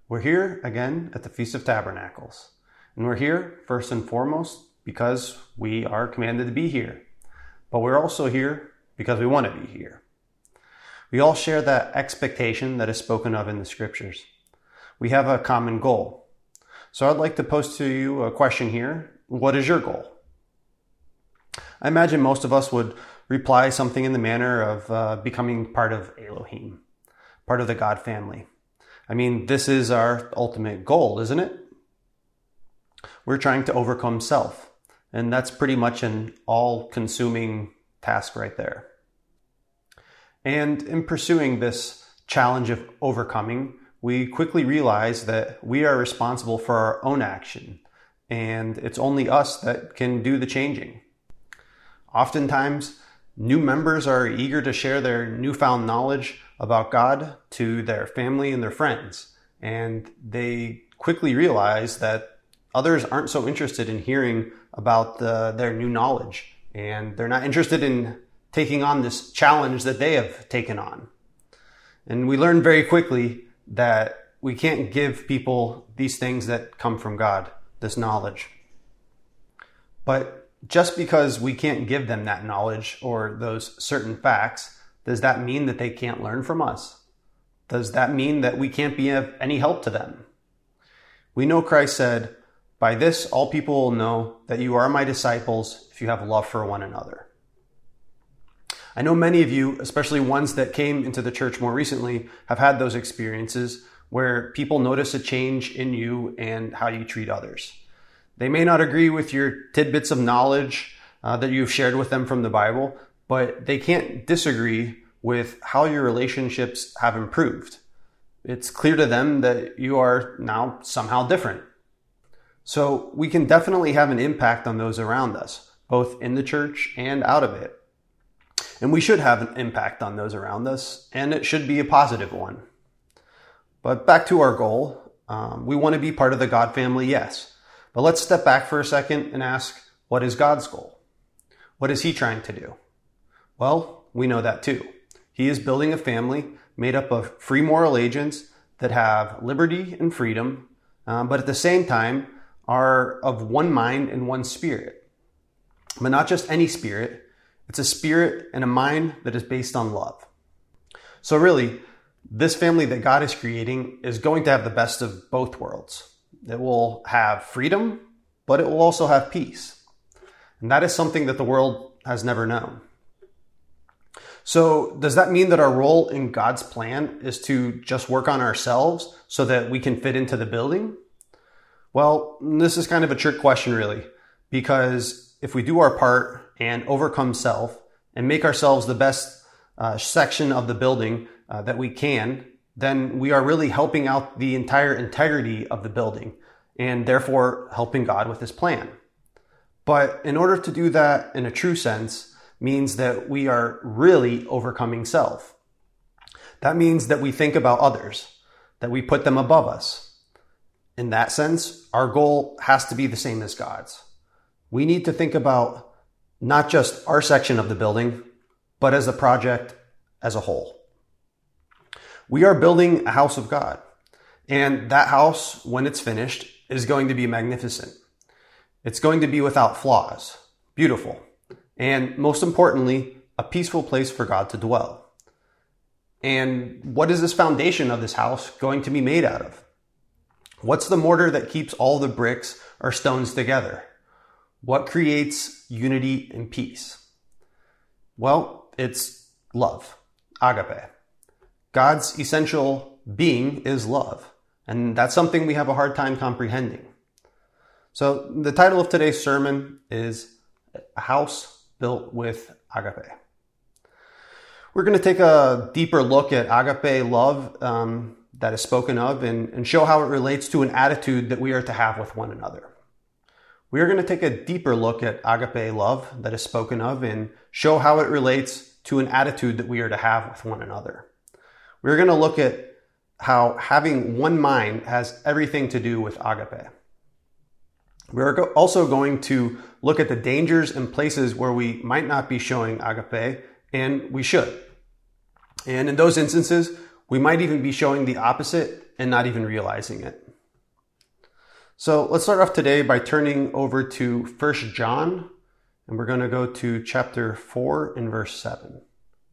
We're here again at the Feast of Tabernacles, and we're here first and foremost because we are commanded to be here, but we're also here because we want to be here. We all share that expectation that is spoken of in the scriptures. We have a common goal. So I'd like to pose to you a question here. What is your goal? I imagine most of us would reply something in the manner of becoming part of Elohim, part of the God family. I mean, this is our ultimate goal, isn't it? We're trying to overcome self, and that's pretty much an all-consuming task right there. And in pursuing this challenge of overcoming, we quickly realize that we are responsible for our own action, and it's only us that can do the changing. Oftentimes, new members are eager to share their newfound knowledge about God to their family and their friends, and they quickly realize that others aren't so interested in hearing about their new knowledge, and they're not interested in taking on this challenge that they have taken on. And we learn very quickly that we can't give people these things that come from God, this knowledge. But just because we can't give them that knowledge or those certain facts, does that mean that they can't learn from us? Does that mean that we can't be of any help to them? We know Christ said, "By this all people will know that you are my disciples if you have love for one another." I know many of you, especially ones that came into the church more recently, have had those experiences where people notice a change in you and how you treat others. They may not agree with your tidbits of knowledge that you've shared with them from the Bible, but they can't disagree with how your relationships have improved. It's clear to them that you are now somehow different. So we can definitely have an impact on those around us, both in the church and out of it. And we should have an impact on those around us, and it should be a positive one. But back to our goal, we want to be part of the God family, yes. But let's step back for a second and ask, what is God's goal? What is He trying to do? Well, we know that too. He is building a family made up of free moral agents that have liberty and freedom, but at the same time are of one mind and one spirit. But not just any spirit. It's a spirit and a mind that is based on love. So really, this family that God is creating is going to have the best of both worlds. It will have freedom, but it will also have peace. And that is something that the world has never known. So does that mean that our role in God's plan is to just work on ourselves so that we can fit into the building? Well, this is kind of a trick question, really, because if we do our part and overcome self and make ourselves the best section of the building that we can, then we are really helping out the entire integrity of the building and therefore helping God with His plan. But in order to do that in a true sense means that we are really overcoming self. That means that we think about others, that we put them above us. In that sense, our goal has to be the same as God's. We need to think about not just our section of the building, but as a project as a whole. We are building a house of God, and that house, when it's finished, is going to be magnificent. It's going to be without flaws, beautiful, and most importantly, a peaceful place for God to dwell. And what is this foundation of this house going to be made out of? What's the mortar that keeps all the bricks or stones together? What creates unity and peace? Well, it's love, agape. God's essential being is love, and that's something we have a hard time comprehending. So the title of today's sermon is A House Built with Agape. We're going to take a deeper look at agape love that is spoken of and show how it relates to an attitude that we are to have with one another. We are going to take a deeper look at agape love that is spoken of and show how it relates to an attitude that we are to have with one another. We're going to look at how having one mind has everything to do with agape. We're also going to look at the dangers and places where we might not be showing agape, and we should. And in those instances, We might even be showing the opposite and not even realizing it. So let's start off today by turning over to 1 John, and we're going to go to chapter 4 and verse 7.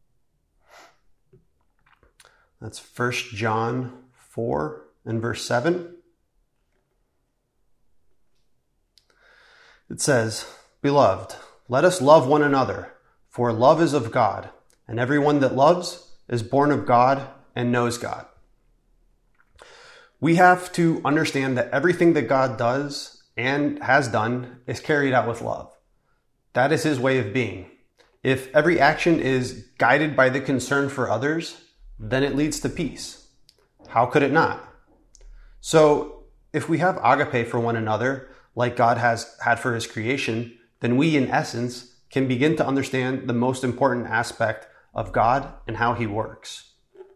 That's 1 John 4 and verse 7. It says, "Beloved, let us love one another, for love is of God, and everyone that loves is born of God and knows God." We have to understand that everything that God does and has done is carried out with love. That is his way of being. If every action is guided by the concern for others, then it leads to peace. How could it not? So if we have agape for one another, like God has had for his creation, then we, in essence, can begin to understand the most important aspect of God and how he works.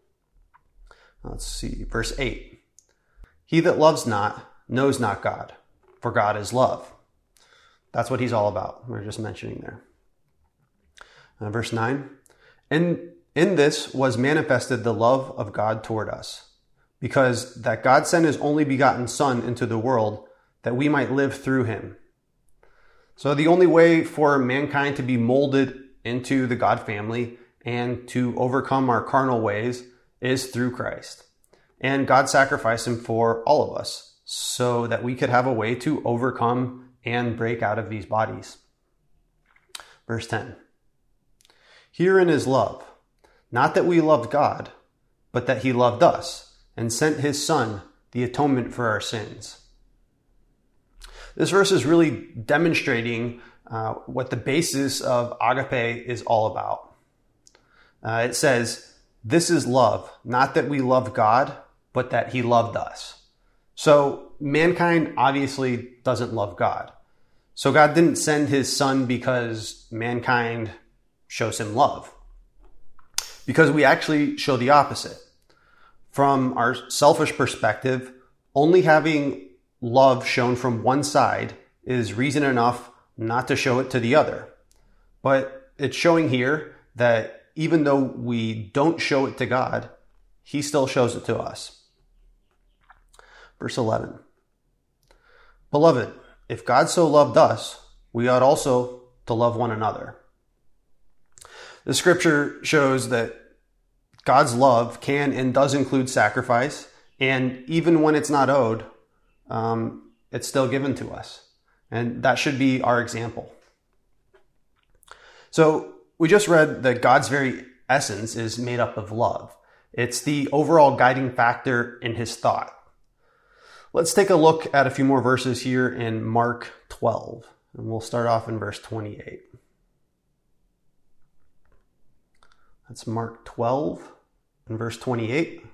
Let's see, verse 8. "He that loves not knows not God, for God is love." That's what he's all about. We're just mentioning there. Verse 9. "And in this was manifested the love of God toward us, because that God sent his only begotten Son into the world, that we might live through him." So the only way for mankind to be molded into the God family and to overcome our carnal ways is through Christ. And God sacrificed him for all of us so that we could have a way to overcome and break out of these bodies. Verse 10. "Herein is love, not that we loved God, but that he loved us and sent his Son, the atonement for our sins." This verse is really demonstrating what the basis of agape is all about. It says, "This is love, not that we loved God, but that he loved us." So mankind obviously doesn't love God. So God didn't send his Son because mankind shows him love. Because we actually show the opposite. From our selfish perspective, only having love shown from one side is reason enough not to show it to the other. But it's showing here that even though we don't show it to God, he still shows it to us. Verse 11. "Beloved, if God so loved us, we ought also to love one another." The scripture shows that God's love can and does include sacrifice, and even when it's not owed, it's still given to us. And that should be our example. So we just read that God's very essence is made up of love. It's the overall guiding factor in his thought. Let's take a look at a few more verses here in Mark 12, and we'll start off in verse 28. That's Mark 12 and verse 28.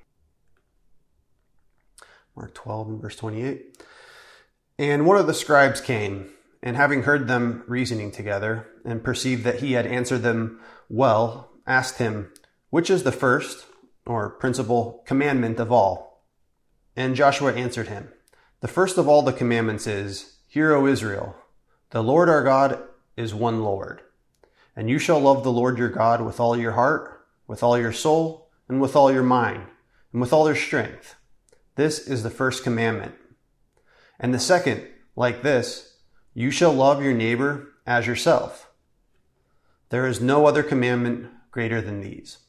Mark 12 and verse 28. "And one of the scribes came, and having heard them reasoning together, and perceived that he had answered them well, asked him, which is the first, or principal, commandment of all? And Joshua answered him, the first of all the commandments is, Hear, O Israel, the Lord our God is one Lord. And you shall love the Lord your God with all your heart, with all your soul, and with all your mind, and with all your strength. This is the first commandment. And the second, like this, you shall love your neighbor as yourself. There is no other commandment greater than these."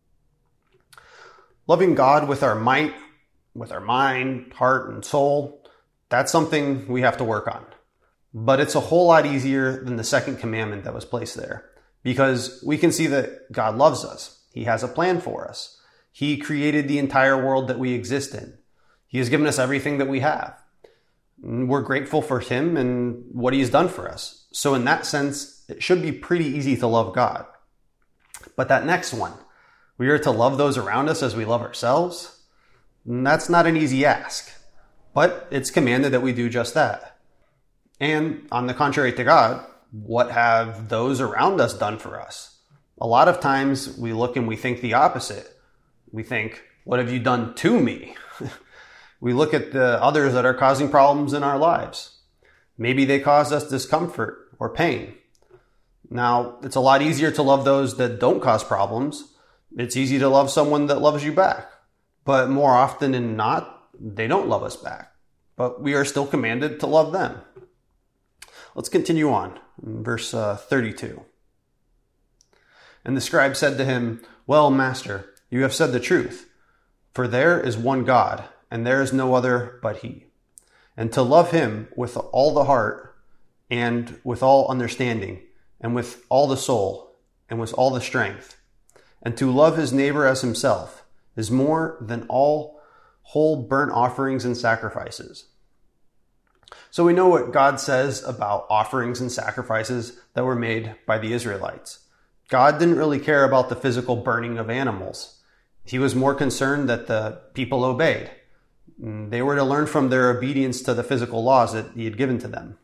Loving God with our might, with our mind, heart, and soul, that's something we have to work on. But it's a whole lot easier than the second commandment that was placed there, because we can see that God loves us. He has a plan for us. He created the entire world that we exist in. He has given us everything that we have. We're grateful for him and what he's done for us. So in that sense, it should be pretty easy to love God. But that next one, we are to love those around us as we love ourselves. That's not an easy ask, but it's commanded that we do just that. And on the contrary to God, what have those around us done for us? A lot of times we look and we think the opposite. We think, what have you done to me? We look at the others that are causing problems in our lives. Maybe they caused us discomfort or pain. Now, it's a lot easier to love those that don't cause problems. It's easy to love someone that loves you back. but more often than not, they don't love us back. But we are still commanded to love them. Let's continue on in verse 32. And the scribe said to him, "Well, master, you have said the truth. For there is one God, and there is no other but he. And to love him with all the heart, and with all understanding, and with all the soul, and with all the strength, and to love his neighbor as himself, is more than all whole burnt offerings and sacrifices." So we know what God says about offerings and sacrifices that were made by the Israelites. God didn't really care about the physical burning of animals. He was more concerned that the people obeyed. They were to learn from their obedience to the physical laws that he had given to them.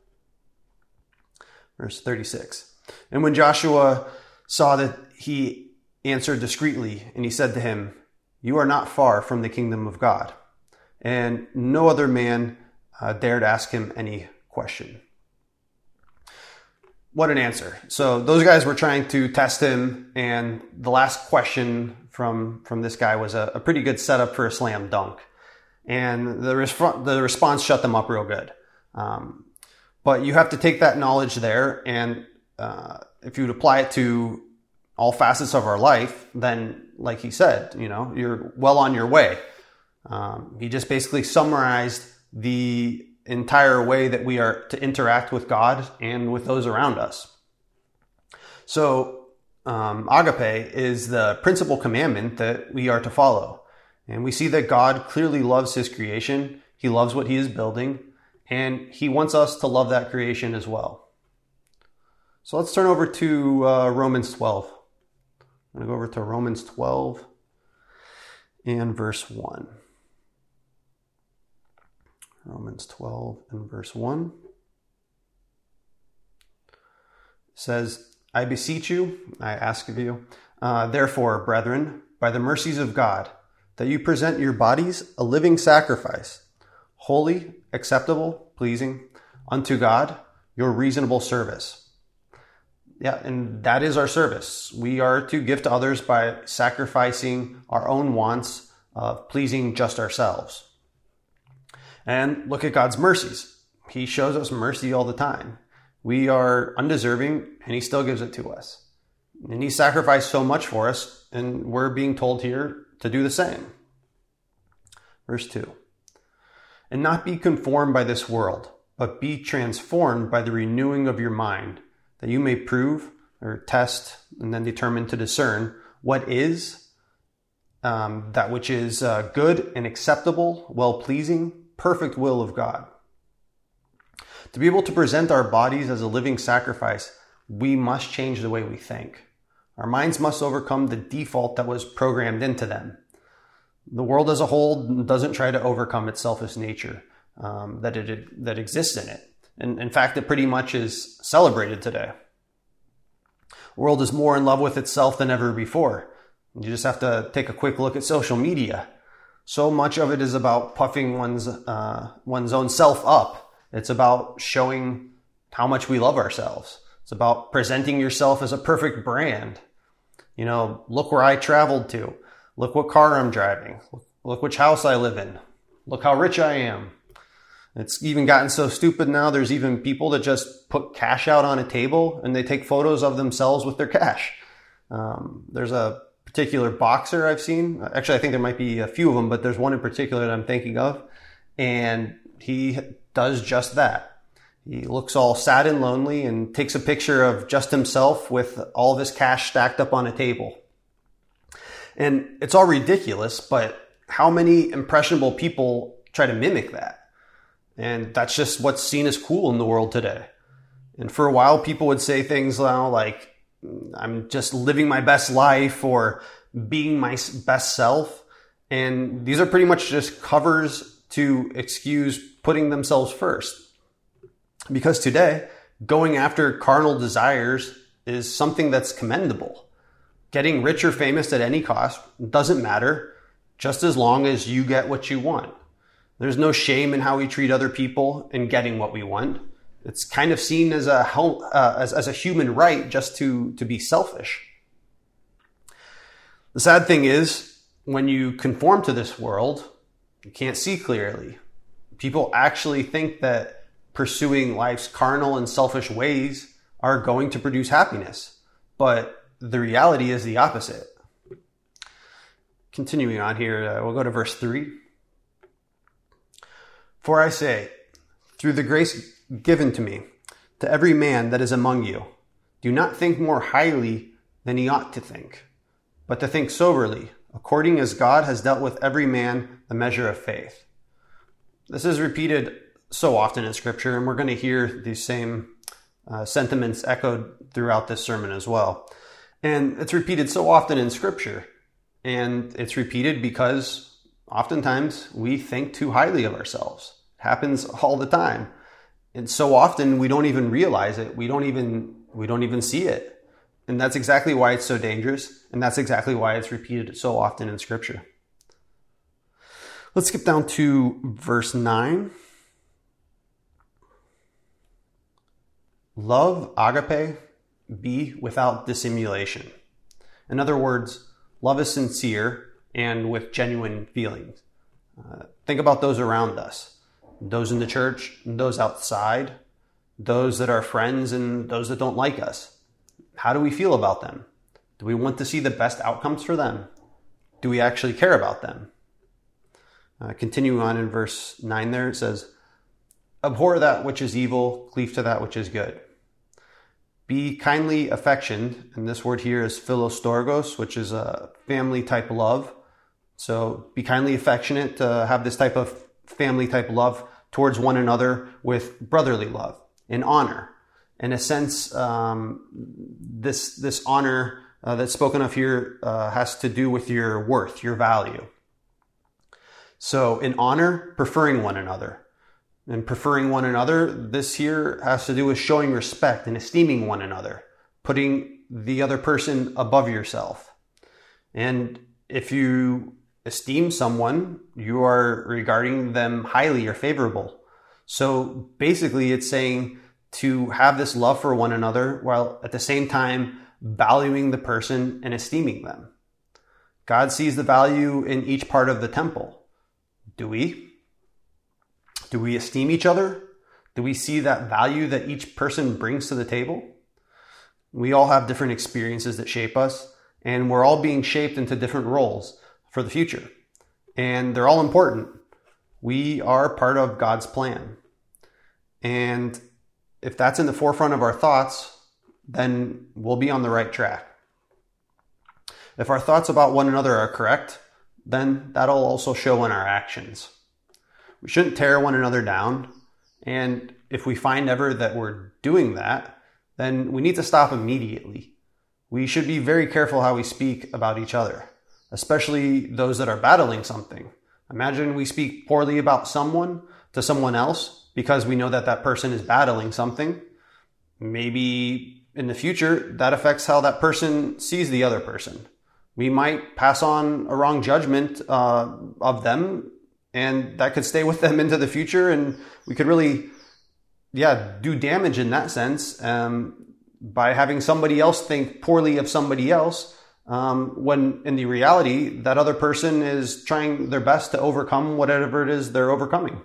Verse 36. And when Joshua saw that he answered discreetly, and he said to him, "You are not far from the kingdom of God." And no other man dared ask him any question. What an answer. So those guys were trying to test him, and the last question from this guy was a pretty good setup for a slam dunk. And the response shut them up real good. But you have to take that knowledge there, and if you would apply it to all facets of our life, then like he said, you're well on your way. He just basically summarized the entire way that we are to interact with God and with those around us. So agape is the principal commandment that we are to follow. And we see that God clearly loves his creation. He loves what he is building, and he wants us to love that creation as well. So let's turn over to Romans 12. I'm going to go over to Romans 12 and verse 1. Romans 12 and verse 1 says, "I beseech you, I ask of you, therefore, brethren, by the mercies of God, that you present your bodies a living sacrifice, holy, acceptable, pleasing unto God, your reasonable service." Yeah, and that is our service. We are to give to others by sacrificing our own wants of pleasing just ourselves. And look at God's mercies. He shows us mercy all the time. We are undeserving, and he still gives it to us. And he sacrificed so much for us, and we're being told here to do the same. Verse 2. "And not be conformed by this world, but be transformed by the renewing of your mind, that you may prove," or test, and then determine to discern, "what is that which is good and acceptable, well-pleasing, perfect will of God." To be able to present our bodies as a living sacrifice, we must change the way we think. Our minds must overcome the default that was programmed into them. The world as a whole doesn't try to overcome its selfish nature that exists in it. And in fact, it pretty much is celebrated today. The world is more in love with itself than ever before. You just have to take a quick look at social media. So much of it is about puffing one's own self up. It's about showing how much we love ourselves. It's about presenting yourself as a perfect brand. Look where I traveled to. Look what car I'm driving. Look which house I live in. Look how rich I am. It's even gotten so stupid now, there's even people that just put cash out on a table and they take photos of themselves with their cash. There's a particular boxer I've seen. Actually, I think there might be a few of them, but there's one in particular that I'm thinking of. And he does just that. He looks all sad and lonely and takes a picture of just himself with all of his cash stacked up on a table. And it's all ridiculous, but how many impressionable people try to mimic that? And that's just what's seen as cool in the world today. And for a while, people would say things like, "I'm just living my best life," or "being my best self." And these are pretty much just covers to excuse putting themselves first. Because today, going after carnal desires is something that's commendable. Getting rich or famous at any cost doesn't matter, just as long as you get what you want. There's no shame in how we treat other people in getting what we want. It's kind of seen as a human right just to be selfish. The sad thing is, when you conform to this world, you can't see clearly. People actually think that pursuing life's carnal and selfish ways are going to produce happiness. But the reality is the opposite. Continuing on here, we'll go to verse 3. For I say, through the grace given to me, to every man that is among you, do not think more highly than he ought to think, but to think soberly, according as God has dealt with every man the measure of faith. This is repeated so often in Scripture, and we're going to hear these same sentiments echoed throughout this sermon as well. And it's repeated so often in Scripture, and it's repeated because oftentimes we think too highly of ourselves. It happens all the time. And so often we don't even realize it. We don't even see it. And that's exactly why it's so dangerous. And that's exactly why it's repeated so often in Scripture. Let's skip down to verse 9. Love, agape, be without dissimulation. In other words, love is sincere and with genuine feelings. Think about those around us. Those in the church, those outside, those that are friends and those that don't like us. How do we feel about them? Do we want to see the best outcomes for them? Do we actually care about them? Continuing on in verse 9 there, it says, abhor that which is evil, cleave to that which is good. Be kindly affectioned, and this word here is philostorgos, which is a family type love. So be kindly affectionate, have this type of family type love towards one another with brotherly love and honor. In a sense, this honor that's spoken of here has to do with your worth, your value. So in honor, preferring one another. And preferring one another, this here has to do with showing respect and esteeming one another, putting the other person above yourself. And if you esteem someone, you are regarding them highly or favorable. So basically it's saying to have this love for one another while at the same time valuing the person and esteeming them. God sees the value in each part of the temple. Do we? Do we esteem each other? Do we see that value that each person brings to the table? We all have different experiences that shape us, and we're all being shaped into different roles for the future. And they're all important. We are part of God's plan. And if that's in the forefront of our thoughts, then we'll be on the right track. If our thoughts about one another are correct, then that'll also show in our actions. We shouldn't tear one another down. And if we find ever that we're doing that, then we need to stop immediately. We should be very careful how we speak about each other, especially those that are battling something. Imagine we speak poorly about someone to someone else because we know that that person is battling something. Maybe in the future, that affects how that person sees the other person. We might pass on a wrong judgment of them, and that could stay with them into the future, and we could really, do damage in that sense by having somebody else think poorly of somebody else, when in the reality, that other person is trying their best to overcome whatever it is they're overcoming.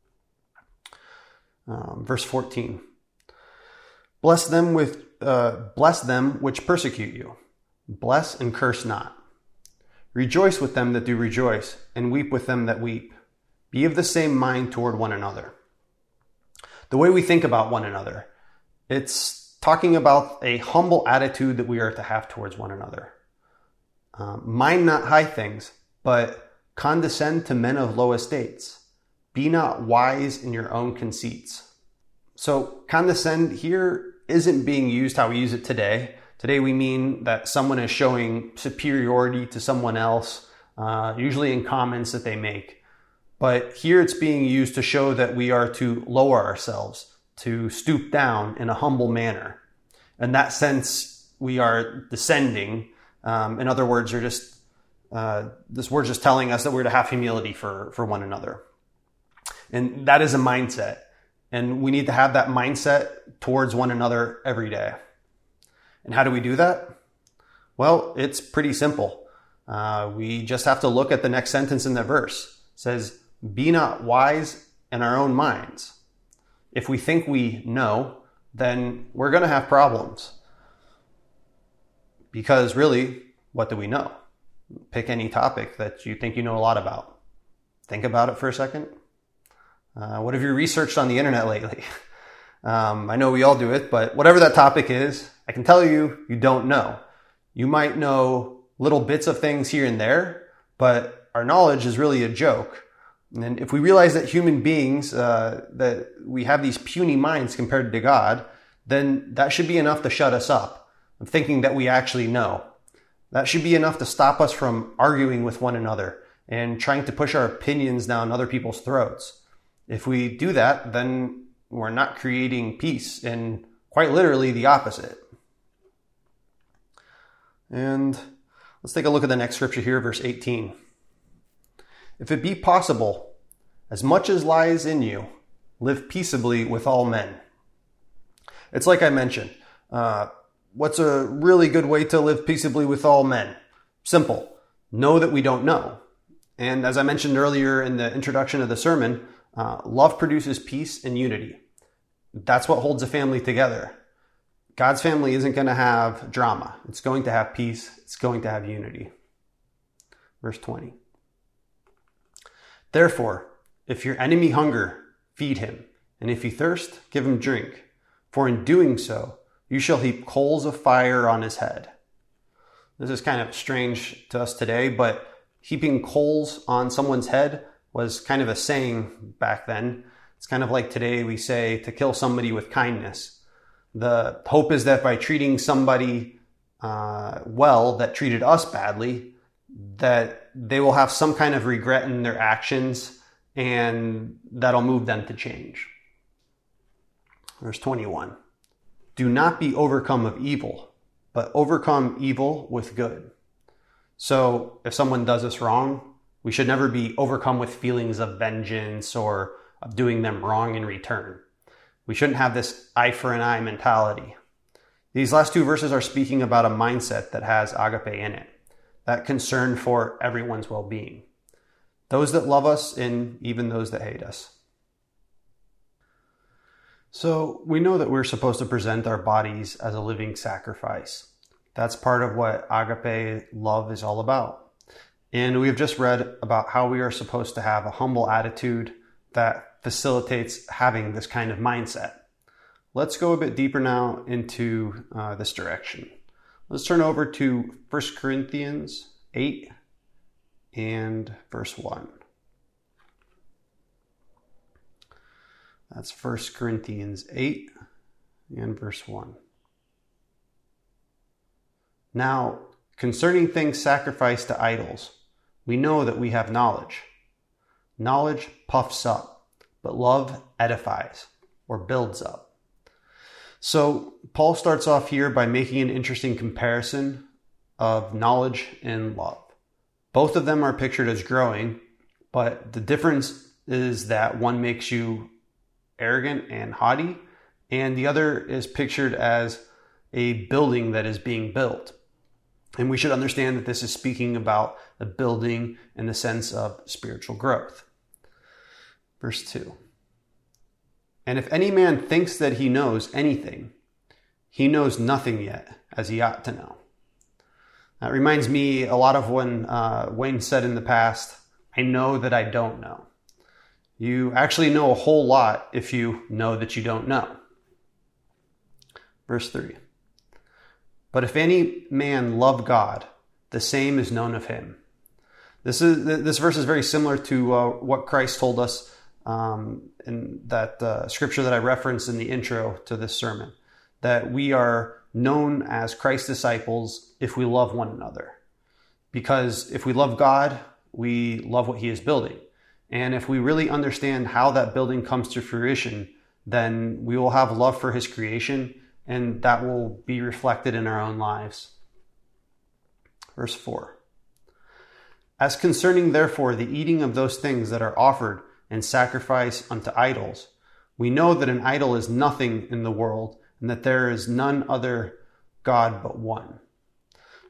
Verse 14. Bless them which persecute you. Bless and curse not. Rejoice with them that do rejoice, and weep with them that weep. Be of the same mind toward one another. The way we think about one another, it's talking about a humble attitude that we are to have towards one another. Mind not high things, but condescend to men of low estates. Be not wise in your own conceits. So condescend here isn't being used how we use it today. Today we mean that someone is showing superiority to someone else, usually in comments that they make. But here it's being used to show that we are to lower ourselves, to stoop down in a humble manner. In that sense, we are descending. In other words, this word's just telling us that we're to have humility for one another. And that is a mindset. And we need to have that mindset towards one another every day. And how do we do that? Well, it's pretty simple. We just have to look at the next sentence in that verse. It says, "Be not wise in our own minds." If we think we know, then we're going to have problems. Because really, what do we know? Pick any topic that you think you know a lot about. Think about it for a second. What have you researched on the internet lately? I know we all do it, but whatever that topic is, I can tell you, you don't know. You might know little bits of things here and there, but our knowledge is really a joke. And if we realize that human beings, that we have these puny minds compared to God, then that should be enough to shut us up of thinking that we actually know. That should be enough to stop us from arguing with one another and trying to push our opinions down other people's throats. If we do that, then we're not creating peace, and quite literally the opposite. And let's take a look at the next scripture here, verse 18. "If it be possible, as much as lies in you, live peaceably with all men." It's like I mentioned. What's a really good way to live peaceably with all men? Simple. Know that we don't know. And as I mentioned earlier in the introduction of the sermon, love produces peace and unity. That's what holds a family together. God's family isn't going to have drama. It's going to have peace. It's going to have unity. Verse 20. "Therefore, if your enemy hunger, feed him. And if he thirst, give him drink. For in doing so, you shall heap coals of fire on his head." This is kind of strange to us today, but heaping coals on someone's head was kind of a saying back then. It's kind of like today we say to kill somebody with kindness. The hope is that by treating somebody well that treated us badly, that they will have some kind of regret in their actions, and that'll move them to change. Verse 21. "Do not be overcome of evil, but overcome evil with good." So if someone does us wrong, we should never be overcome with feelings of vengeance or of doing them wrong in return. We shouldn't have this eye for an eye mentality. These last two verses are speaking about a mindset that has agape in it, that concern for everyone's well-being, those that love us and even those that hate us. So we know that we're supposed to present our bodies as a living sacrifice. That's part of what agape love is all about. And we've just read about how we are supposed to have a humble attitude that facilitates having this kind of mindset. Let's go a bit deeper now into this direction. Let's turn over to 1 Corinthians 8 and verse 1. That's 1 Corinthians 8 and verse 1. "Now, concerning things sacrificed to idols, we know that we have knowledge. Knowledge puffs up, but love edifies," or builds up. So Paul starts off here by making an interesting comparison of knowledge and love. Both of them are pictured as growing, but the difference is that one makes you arrogant and haughty, and the other is pictured as a building that is being built. And we should understand that this is speaking about the building in the sense of spiritual growth. Verse 2. "And if any man thinks that he knows anything, he knows nothing yet, as he ought to know." That reminds me a lot of when Wayne said in the past, "I know that I don't know." You actually know a whole lot if you know that you don't know. Verse 3. "But if any man love God, the same is known of him." This verse is very similar to what Christ told us in that scripture that I referenced in the intro to this sermon, that we are known as Christ's disciples if we love one another. Because if we love God, we love what he is building. And if we really understand how that building comes to fruition, then we will have love for his creation, and that will be reflected in our own lives. Verse 4. "As concerning therefore the eating of those things that are offered and sacrifice unto idols, we know that an idol is nothing in the world, and that there is none other God but one."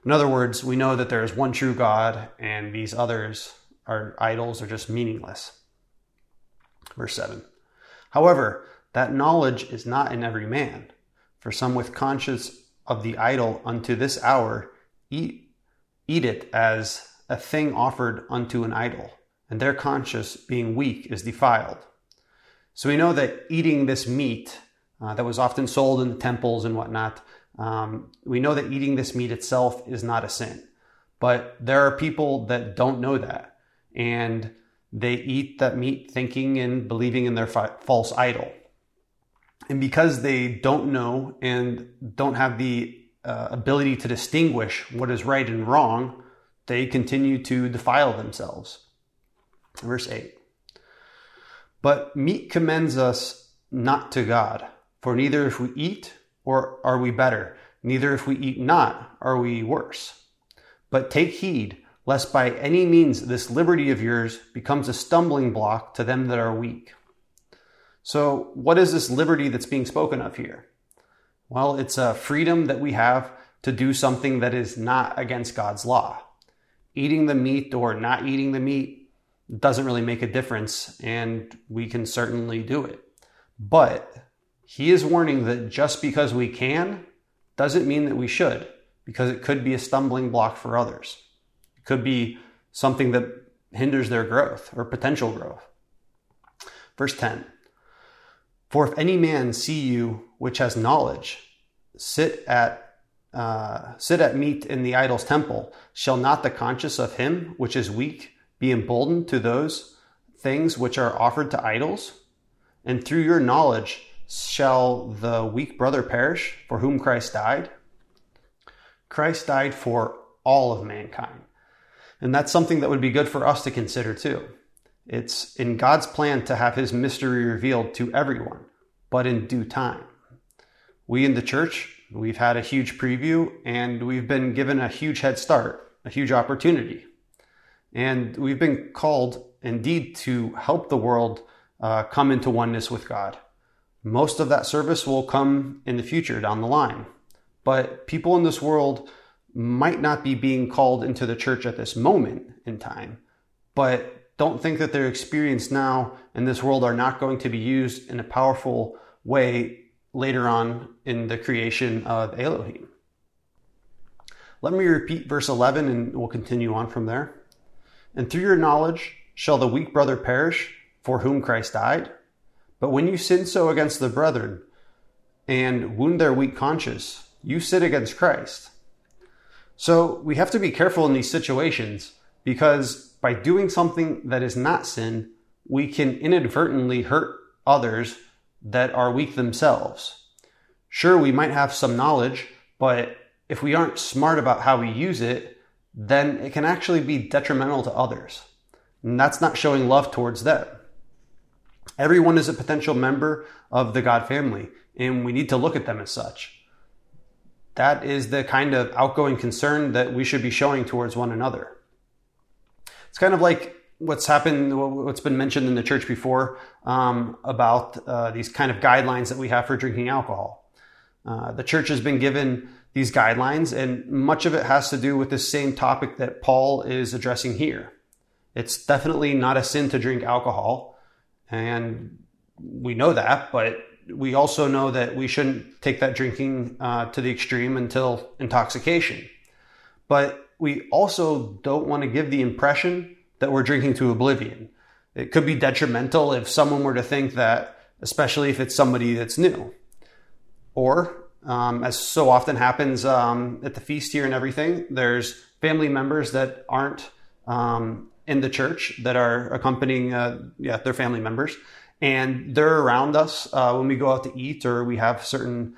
In other words, we know that there is one true God and these others are idols are just meaningless. Verse 7. However, that knowledge is not in every man. For some with conscience of the idol unto this hour eat it as a thing offered unto an idol, and their conscience being weak is defiled. So we know that eating this meat that was often sold in the temples and whatnot, we know that eating this meat itself is not a sin. But there are people that don't know that, and they eat that meat thinking and believing in their false idol. And because they don't know and don't have the ability to distinguish what is right and wrong, they continue to defile themselves. Verse 8. But meat commends us not to God, for neither if we eat or are we better, neither if we eat not are we worse. But take heed, lest by any means this liberty of yours becomes a stumbling block to them that are weak. So what is this liberty that's being spoken of here? Well, it's a freedom that we have to do something that is not against God's law. Eating the meat or not eating the meat doesn't really make a difference, and we can certainly do it. But he is warning that just because we can doesn't mean that we should, because it could be a stumbling block for others. It could be something that hinders their growth or potential growth. Verse 10. For if any man see you which has knowledge sit at meat in the idol's temple, shall not the conscience of him which is weak be emboldened to those things which are offered to idols? And through your knowledge shall the weak brother perish for whom Christ died? Christ died for all of mankind. And that's something that would be good for us to consider too. It's in God's plan to have his mystery revealed to everyone, but in due time. We in the church, we've had a huge preview, and we've been given a huge head start, a huge opportunity. And we've been called indeed to help the world come into oneness with God. Most of that service will come in the future down the line. But people in this world might not be being called into the church at this moment in time, but don't think that their experience now in this world are not going to be used in a powerful way later on in the creation of Elohim. Let me repeat verse 11 and we'll continue on from there. And through your knowledge shall the weak brother perish for whom Christ died? But when you sin so against the brethren and wound their weak conscience, you sin against Christ. So we have to be careful in these situations, because by doing something that is not sin, we can inadvertently hurt others that are weak themselves. Sure, we might have some knowledge, but if we aren't smart about how we use it, then it can actually be detrimental to others. And that's not showing love towards them. Everyone is a potential member of the God family, and we need to look at them as such. That is the kind of outgoing concern that we should be showing towards one another. It's kind of like what's been mentioned in the church before about these kind of guidelines that we have for drinking alcohol. The church has been given these guidelines, and much of it has to do with the same topic that Paul is addressing here. It's definitely not a sin to drink alcohol, and we know that, but we also know that we shouldn't take that drinking to the extreme until intoxication. But we also don't want to give the impression that we're drinking to oblivion. It could be detrimental if someone were to think that, especially if it's somebody that's new. Or, as so often happens at the feast here and everything, there's family members that aren't in the church that are accompanying their family members. And they're around us when we go out to eat, or we have certain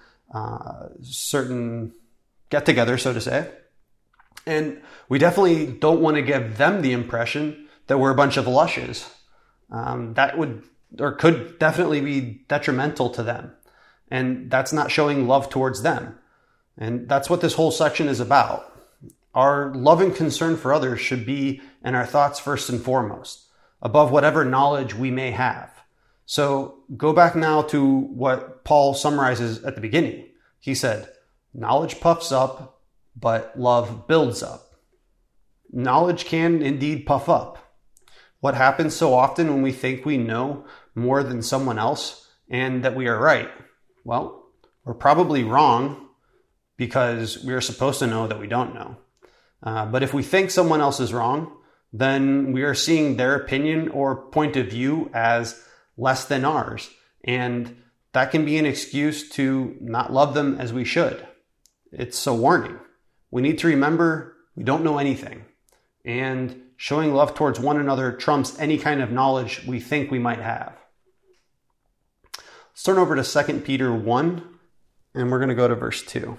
get-together, so to say. And we definitely don't want to give them the impression that we're a bunch of lushes. That would or could definitely be detrimental to them. And that's not showing love towards them. And that's what this whole section is about. Our love and concern for others should be in our thoughts first and foremost, above whatever knowledge we may have. So go back now to what Paul summarizes at the beginning. He said, knowledge puffs up, but love builds up. Knowledge can indeed puff up. What happens so often when we think we know more than someone else and that we are right? Well, we're probably wrong because we are supposed to know that we don't know. But if we think someone else is wrong, then we are seeing their opinion or point of view as less than ours. And that can be an excuse to not love them as we should. It's a warning. We need to remember we don't know anything. And showing love towards one another trumps any kind of knowledge we think we might have. Let's turn over to 2 Peter 1, and we're going to go to verse 2.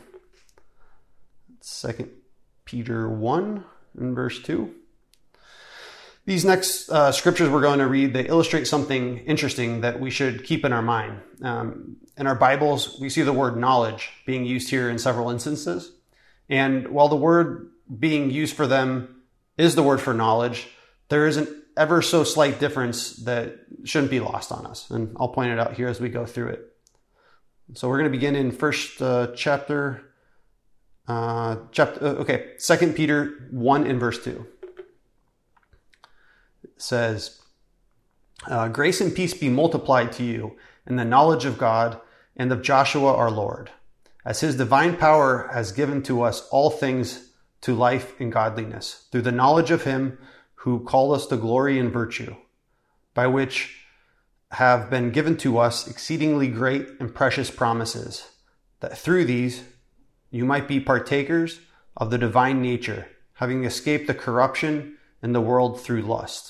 2 Peter 1 and verse 2. These next scriptures we're going to read, they illustrate something interesting that we should keep in our mind. In our Bibles, we see the word knowledge being used here in several instances. And while the word being used for them is the word for knowledge, there is an ever so slight difference that shouldn't be lost on us. And I'll point it out here as we go through it. So we're going to begin in 2 Peter 1 and verse 2. It says, grace and peace be multiplied to you in the knowledge of God and of Joshua our Lord, as his divine power has given to us all things to life and godliness, through the knowledge of him who called us to glory and virtue, by which have been given to us exceedingly great and precious promises, that through these you might be partakers of the divine nature, having escaped the corruption in the world through lust.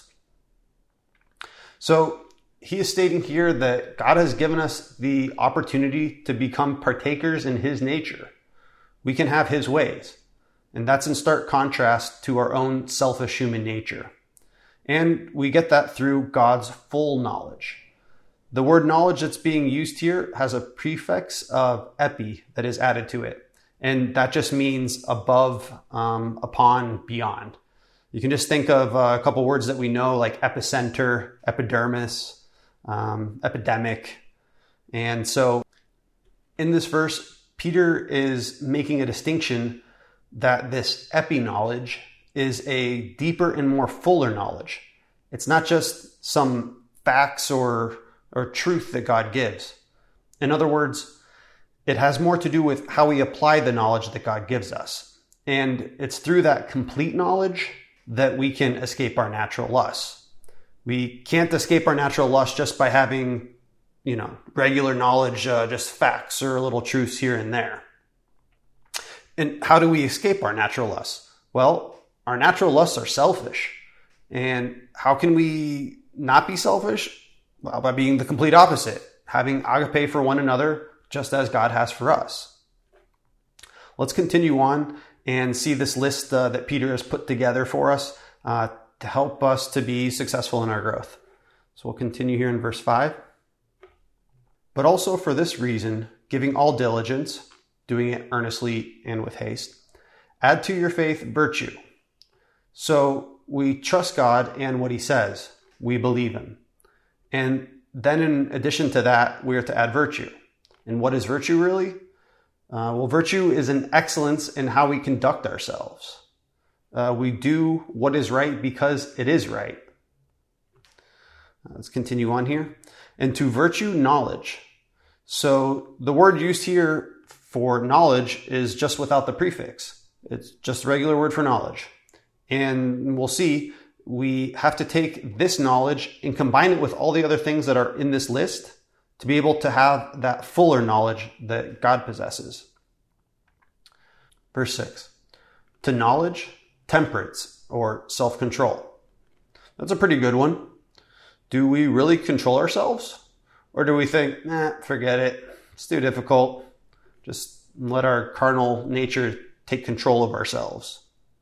So he is stating here that God has given us the opportunity to become partakers in his nature. We can have his ways. And that's in stark contrast to our own selfish human nature. And we get that through God's full knowledge. The word knowledge that's being used here has a prefix of epi that is added to it. And that just means above, upon, beyond. You can just think of a couple words that we know, like epicenter, epidermis, epidemic. And so in this verse, Peter is making a distinction that this epi-knowledge is a deeper and more fuller knowledge. It's not just some facts or truth that God gives. In other words, it has more to do with how we apply the knowledge that God gives us. And it's through that complete knowledge that we can escape our natural lusts. We can't escape our natural lusts just by having, regular knowledge, just facts or little truths here and there. And how do we escape our natural lusts? Well, our natural lusts are selfish. And how can we not be selfish? Well, by being the complete opposite, having agape for one another, just as God has for us. Let's continue on and see this list that Peter has put together for us to help us to be successful in our growth. So we'll continue here in verse 5. But also for this reason, giving all diligence, doing it earnestly and with haste, add to your faith virtue. So we trust God and what he says. We believe him. And then in addition to that, we are to add virtue. And what is virtue really? Well, virtue is an excellence in how we conduct ourselves. We do what is right because it is right. Let's continue on here. And to virtue, knowledge. So the word used here for knowledge is just without the prefix. It's just a regular word for knowledge. And we'll see, we have to take this knowledge and combine it with all the other things that are in this list to be able to have that fuller knowledge that God possesses. Verse 6. To knowledge, temperance, or self-control. That's a pretty good one. Do we really control ourselves? Or do we think, forget it, it's too difficult. Just let our carnal nature take control of ourselves.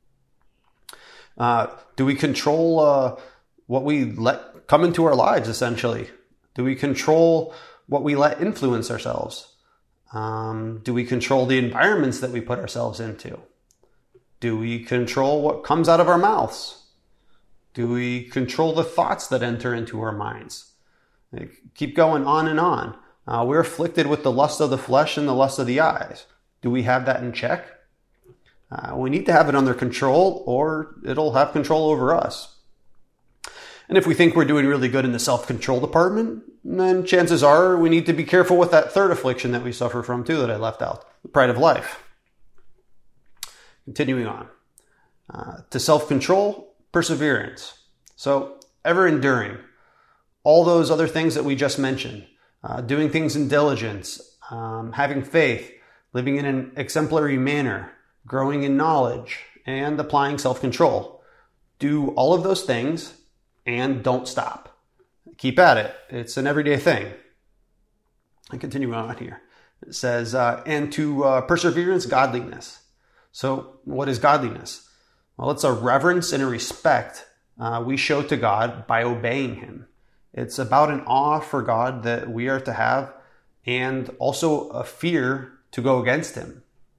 Do we control what we let come into our lives, essentially? Do we control what we let influence ourselves? Do we control the environments that we put ourselves into? Do we control what comes out of our mouths? Do we control the thoughts that enter into our minds? Keep going on and on. We're afflicted with the lust of the flesh and the lust of the eyes. Do we have that in check? We need to have it under control, or it'll have control over us. And if we think we're doing really good in the self-control department, then chances are we need to be careful with that third affliction that we suffer from too that I left out, the pride of life. Continuing on. To self-control, perseverance. So ever enduring. All those other things that we just mentioned. Doing things in diligence, having faith, living in an exemplary manner, growing in knowledge, and applying self-control. Do all of those things and don't stop. Keep at it. It's an everyday thing. And continue on here. It says, and to perseverance, godliness. So what is godliness? Well, it's a reverence and a respect we show to God by obeying Him. It's about an awe for God that we are to have, and also a fear to go against Him.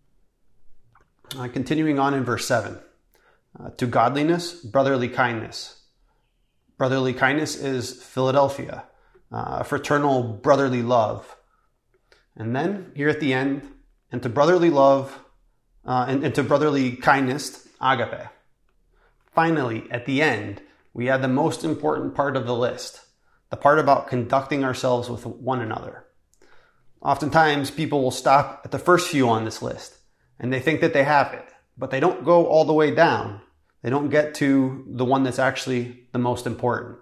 Continuing on in verse 7. To godliness, brotherly kindness. Brotherly kindness is Philadelphia, fraternal brotherly love. And then here at the end, and to brotherly love, and to brotherly kindness, agape. Finally, at the end, we add the most important part of the list, the part about conducting ourselves with one another. Oftentimes, people will stop at the first few on this list, and they think that they have it, but they don't go all the way down. They don't get to the one that's actually the most important.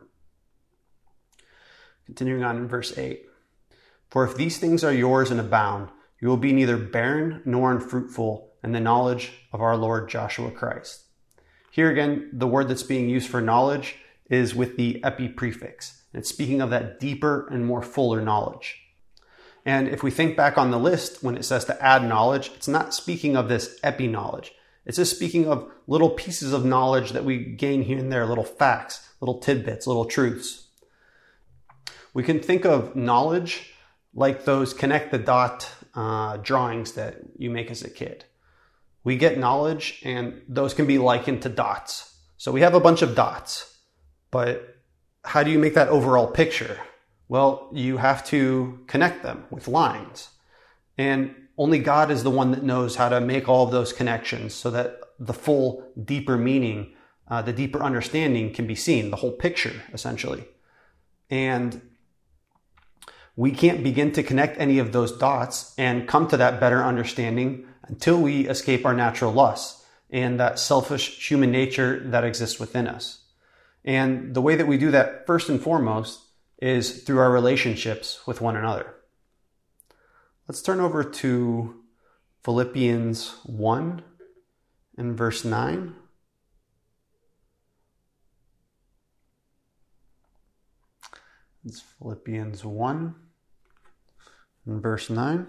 Continuing on in verse 8. For if these things are yours and abound, you will be neither barren nor unfruitful in the knowledge of our Lord Joshua Christ. Here again, the word that's being used for knowledge is with the epi prefix. It's speaking of that deeper and more fuller knowledge. And if we think back on the list, when it says to add knowledge, it's not speaking of this epi knowledge. It's just speaking of little pieces of knowledge that we gain here and there, little facts, little tidbits, little truths. We can think of knowledge like those connect the dot drawings that you make as a kid. We get knowledge and those can be likened to dots. So we have a bunch of dots, but how do you make that overall picture? Well, you have to connect them with lines. And only God is the one that knows how to make all of those connections so that the full, deeper meaning, the deeper understanding can be seen, the whole picture, essentially. And we can't begin to connect any of those dots and come to that better understanding until we escape our natural lusts and that selfish human nature that exists within us. And the way that we do that, first and foremost, is through our relationships with one another. Let's turn over to Philippians 1 and verse 9. It's Philippians 1 and verse 9.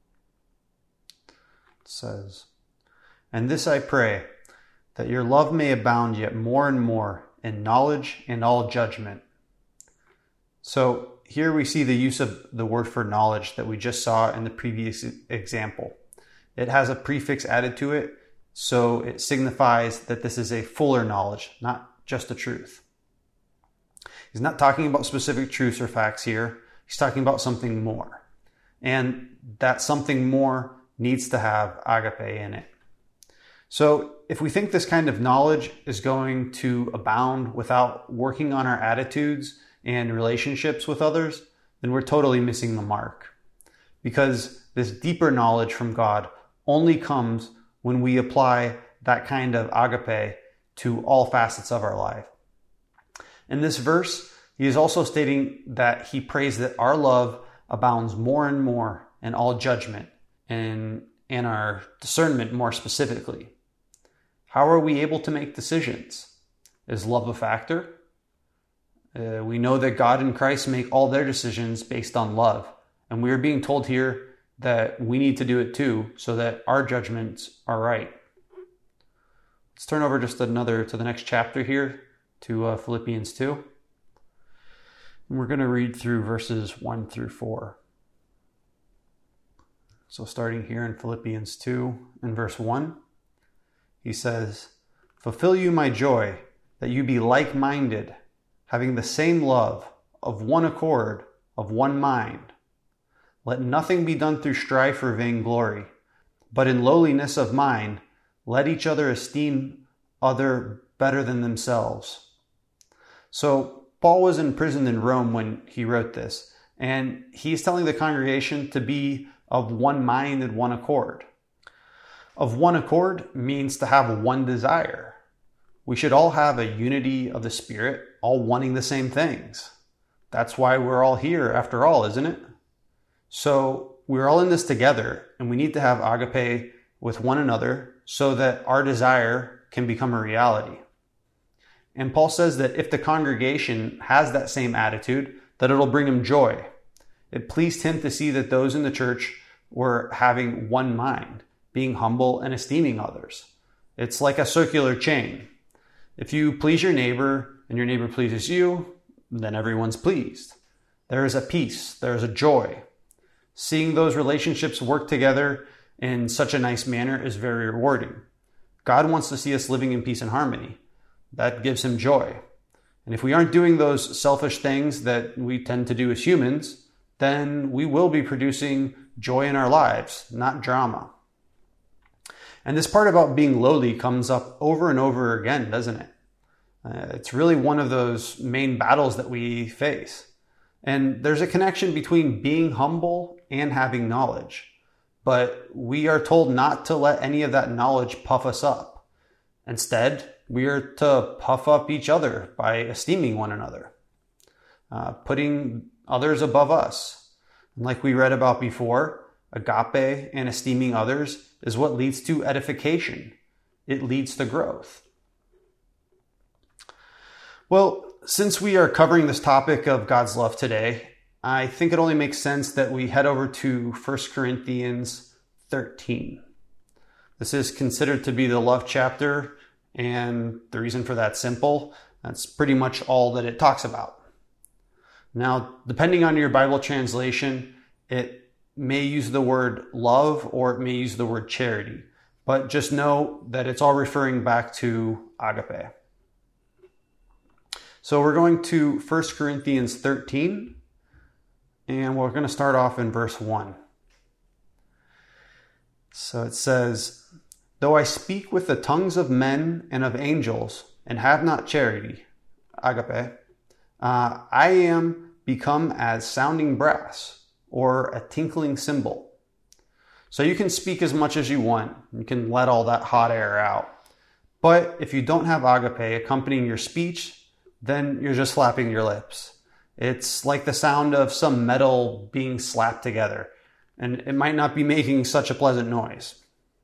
It says, "And this I pray, that your love may abound yet more and more in knowledge and all judgment." So here we see the use of the word for knowledge that we just saw in the previous example. It has a prefix added to it, so it signifies that this is a fuller knowledge, not just a truth. He's not talking about specific truths or facts here. He's talking about something more. And that something more needs to have agape in it. So if we think this kind of knowledge is going to abound without working on our attitudes and relationships with others, then we're totally missing the mark. Because this deeper knowledge from God only comes when we apply that kind of agape to all facets of our life. In this verse, he is also stating that he prays that our love abounds more and more in all judgment and in our discernment more specifically. How are we able to make decisions? Is love a factor? We know that God and Christ make all their decisions based on love. And we are being told here that we need to do it too, so that our judgments are right. Let's turn over just to the next chapter here, to Philippians 2. And we're going to read through verses 1 through 4. So starting here in Philippians 2 and verse 1, he says, "Fulfill you my joy, that you be like-minded, having the same love, of one accord, of one mind. Let nothing be done through strife or vainglory, but in lowliness of mind, Let each other esteem other better than themselves. So Paul was imprisoned in Rome when he wrote this, and he's telling the congregation to be of one mind and one accord. Of one accord means to have one desire. We should all have a unity of the Spirit, all wanting the same things. That's why we're all here after all, isn't it? So we're all in this together, and we need to have agape with one another so that our desire can become a reality. And Paul says that if the congregation has that same attitude, that it'll bring him joy. It pleased him to see that those in the church were having one mind, being humble and esteeming others. It's like a circular chain. If you please your neighbor and your neighbor pleases you, then everyone's pleased. There is a peace, there is a joy. Seeing those relationships work together in such a nice manner is very rewarding. God wants to see us living in peace and harmony. That gives him joy. And if we aren't doing those selfish things that we tend to do as humans, then we will be producing joy in our lives, not drama. And this part about being lowly comes up over and over again, doesn't it? It's really one of those main battles that we face. And there's a connection between being humble and having knowledge. But we are told not to let any of that knowledge puff us up. Instead, we are to puff up each other by esteeming one another, putting others above us. And like we read about before, agape and esteeming others is what leads to edification. It leads to growth. Well, since we are covering this topic of God's love today, I think it only makes sense that we head over to 1 Corinthians 13. This is considered to be the love chapter, and the reason for that's simple. That's pretty much all that it talks about. Now, depending on your Bible translation, it may use the word love or it may use the word charity. But just know that it's all referring back to agape. So we're going to 1 Corinthians 13, and we're going to start off in verse 1. So it says, "Though I speak with the tongues of men and of angels, and have not charity," agape, "I am become as sounding brass, or a tinkling cymbal." So you can speak as much as you want. You can let all that hot air out. But if you don't have agape accompanying your speech, then you're just flapping your lips. It's like the sound of some metal being slapped together, and it might not be making such a pleasant noise.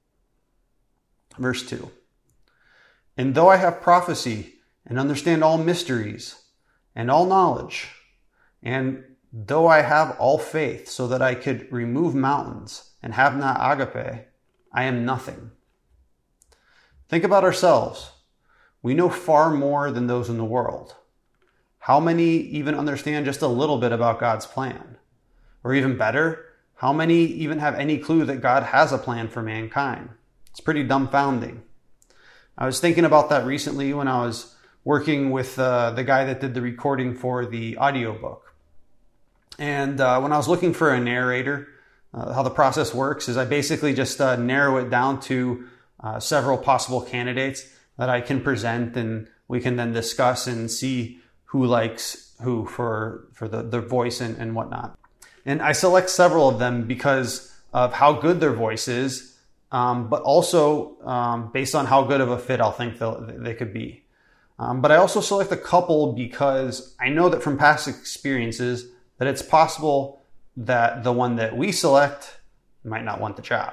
Verse 2. "And though I have prophecy and understand all mysteries and all knowledge, and though I have all faith so that I could remove mountains and have not agape, I am nothing." Think about ourselves. We know far more than those in the world. How many even understand just a little bit about God's plan? Or even better, how many even have any clue that God has a plan for mankind? It's pretty dumbfounding. I was thinking about that recently when I was working with the guy that did the recording for the audiobook. And when I was looking for a narrator, how the process works is I basically just narrow it down to several possible candidates that I can present, and we can then discuss and see who likes who for their voice and whatnot. And I select several of them because of how good their voice is, but also based on how good of a fit I'll think they could be. But I also select a couple because I know that from past experiences that it's possible that the one that we select might not want the job.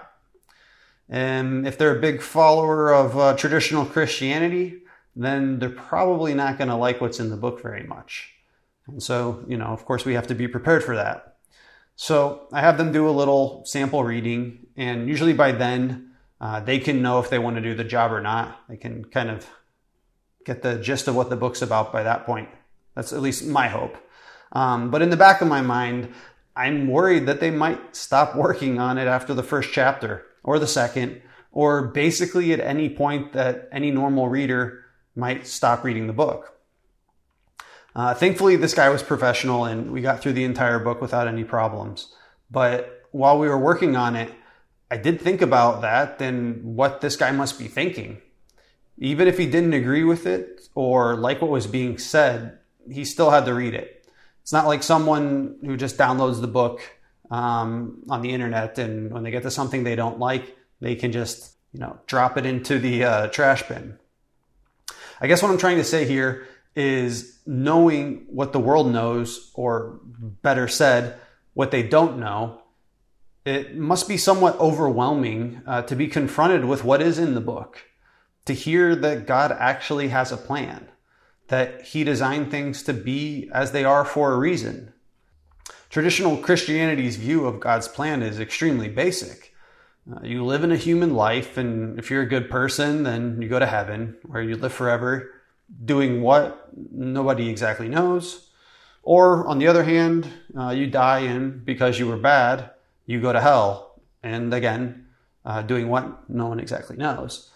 And if they're a big follower of traditional Christianity, then they're probably not going to like what's in the book very much. And so, of course, we have to be prepared for that. So I have them do a little sample reading, and usually by then, they can know if they want to do the job or not. They can kind of get the gist of what the book's about by that point. That's at least my hope. But in the back of my mind, I'm worried that they might stop working on it after the first chapter or the second, or basically at any point that any normal reader might stop reading the book. Thankfully, this guy was professional and we got through the entire book without any problems. But while we were working on it, I did think about that, then what this guy must be thinking. Even if he didn't agree with it or like what was being said, he still had to read it. It's not like someone who just downloads the book on the internet, and when they get to something they don't like, they can just, drop it into the trash bin. I guess what I'm trying to say here is knowing what the world knows, or better said, what they don't know. It must be somewhat overwhelming to be confronted with what is in the book, to hear that God actually has a plan, that he designed things to be as they are for a reason. Traditional Christianity's view of God's plan is extremely basic. You live in a human life, and if you're a good person, then you go to heaven, where you live forever, doing what nobody exactly knows. Or, on the other hand, you die, and because you were bad, you go to hell, and again, doing what no one exactly knows.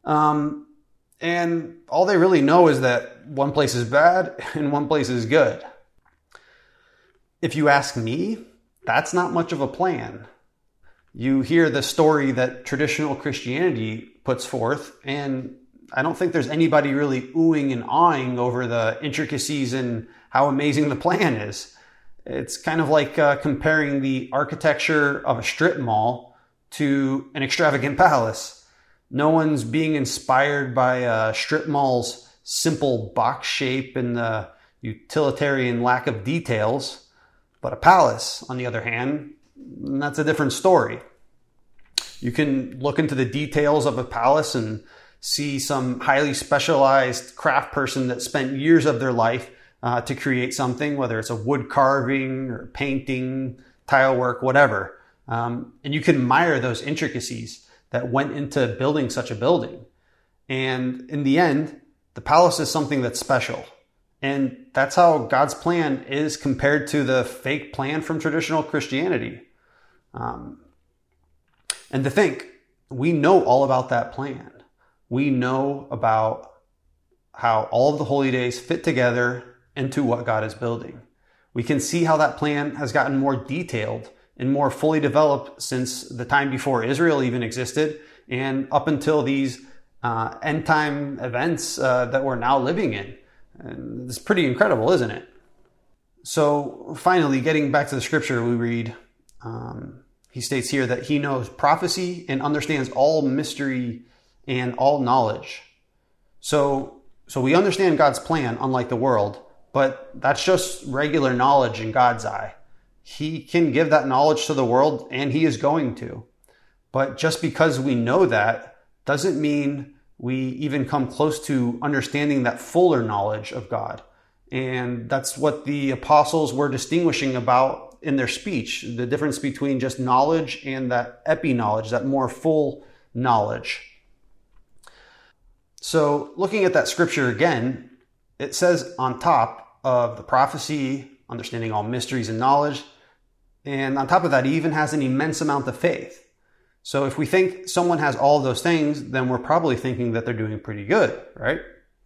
And all they really know is that one place is bad and one place is good. If you ask me, that's not much of a plan. You hear the story that traditional Christianity puts forth, and I don't think there's anybody really oohing and aahing over the intricacies and how amazing the plan is. It's kind of like comparing the architecture of a strip mall to an extravagant palace. No one's being inspired by a strip mall's simple box shape and the utilitarian lack of details. But a palace, on the other hand, that's a different story. You can look into the details of a palace and see some highly specialized craft person that spent years of their life to create something, whether it's a wood carving or painting, tile work, whatever. And you can admire those intricacies that went into building such a building. And in the end, the palace is something that's special. And that's how God's plan is compared to the fake plan from traditional Christianity. And to think, we know all about that plan. We know about how all of the holy days fit together into what God is building. We can see how that plan has gotten more detailed and more fully developed since the time before Israel even existed and up until these end time events that we're now living in. And it's pretty incredible, isn't it? So finally, getting back to the scripture we read, he states here that he knows prophecy and understands all mystery and all knowledge. So we understand God's plan, unlike the world, but that's just regular knowledge in God's eye. He can give that knowledge to the world, and he is going to. But just because we know that doesn't mean we even come close to understanding that fuller knowledge of God. And that's what the apostles were distinguishing about in their speech, the difference between just knowledge and that epi-knowledge, that more full knowledge. So looking at that scripture again, it says on top of the prophecy, understanding all mysteries and knowledge, and on top of that, he even has an immense amount of faith. So if we think someone has all of those things, then we're probably thinking that they're doing pretty good, right?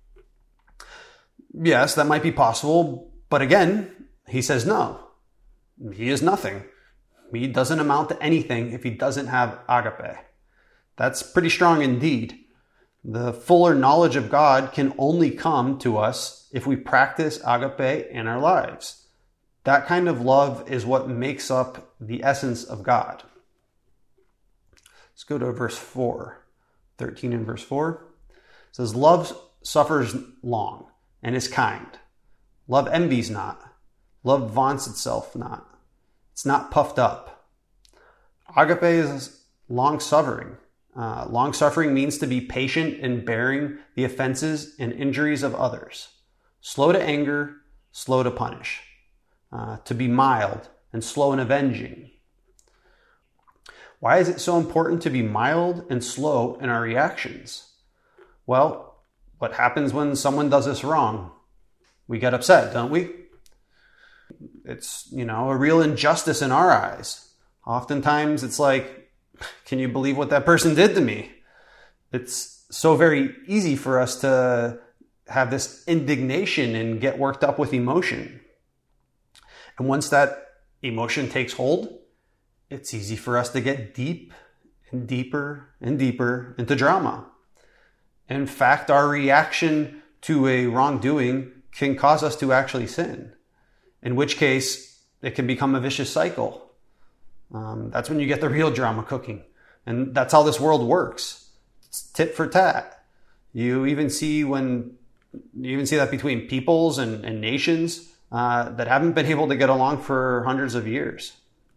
Yes, that might be possible, but again, he says no. He is nothing. He doesn't amount to anything if he doesn't have agape. That's pretty strong indeed. The fuller knowledge of God can only come to us if we practice agape in our lives. That kind of love is what makes up the essence of God. Let's go to verse 4, 13 and verse 4. It says, love suffers long and is kind. Love envies not. Love vaunts itself not. It's not puffed up. Agape is long-suffering. Long-suffering means to be patient in bearing the offenses and injuries of others. Slow to anger, slow to punish. To be mild and slow in avenging. Why is it so important to be mild and slow in our reactions? Well, what happens when someone does us wrong? We get upset, don't we? It's, a real injustice in our eyes. Oftentimes it's like, can you believe what that person did to me? It's so very easy for us to have this indignation and get worked up with emotion. And once that emotion takes hold, it's easy for us to get deep and deeper into drama. In fact, our reaction to a wrongdoing can cause us to actually sin, in which case it can become a vicious cycle. That's when you get the real drama cooking. And that's how this world works. It's tit for tat. You even see that between peoples and nations that haven't been able to get along for hundreds of years.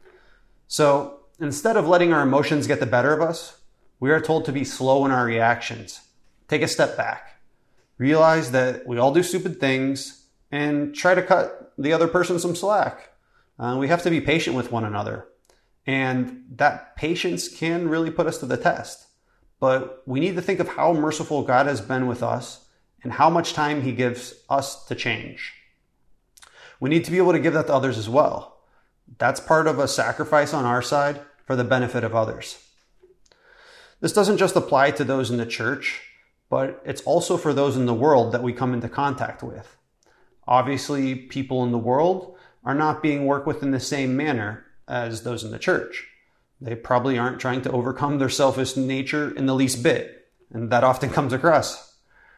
So instead of letting our emotions get the better of us, we are told to be slow in our reactions. Take a step back. Realize that we all do stupid things and try to cut the other person some slack. We have to be patient with one another. And that patience can really put us to the test. But we need to think of how merciful God has been with us and how much time he gives us to change. We need to be able to give that to others as well. That's part of a sacrifice on our side for the benefit of others. This doesn't just apply to those in the church, but it's also for those in the world that we come into contact with. Obviously, people in the world are not being worked with in the same manner as those in the church. They probably aren't trying to overcome their selfish nature in the least bit, and that often comes across.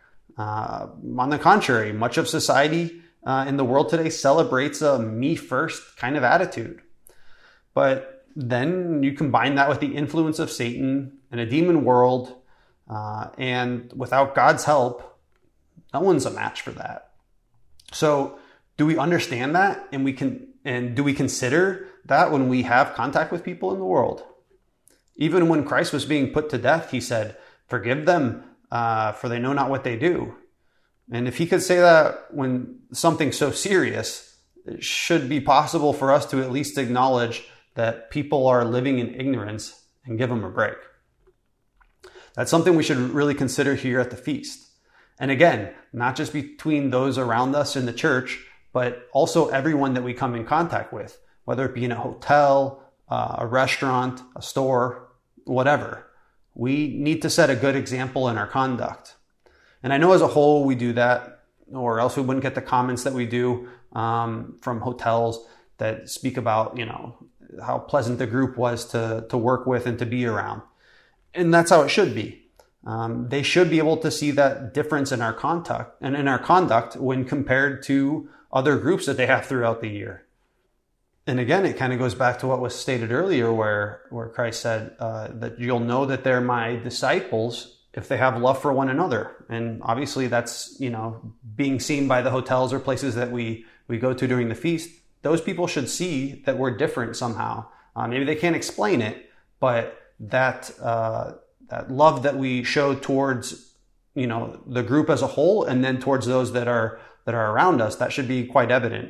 On the contrary, much of society in the world today celebrates a me-first kind of attitude. But then you combine that with the influence of Satan and a demon world, and without God's help, no one's a match for that. So do we understand that? And do we consider that when we have contact with people in the world? Even when Christ was being put to death, he said, "Forgive them, for they know not what they do." And if he could say that when something so serious, it should be possible for us to at least acknowledge that people are living in ignorance and give them a break. That's something we should really consider here at the feast. And again, not just between those around us in the church, but also everyone that we come in contact with, whether it be in a hotel, a restaurant, a store, whatever. We need to set a good example in our conduct. And I know as a whole we do that, or else we wouldn't get the comments that we do from hotels that speak about, how pleasant the group was to work with and to be around. And that's how it should be. They should be able to see that difference in our conduct and in our conduct when compared to other groups that they have throughout the year. And again, it kind of goes back to what was stated earlier where Christ said that you'll know that they're my disciples if they have love for one another. And obviously that's, being seen by the hotels or places that we go to during the feast. Those people should see that we're different somehow. Maybe they can't explain it, but that love that we show towards, the group as a whole, and then towards those that are around us, that should be quite evident.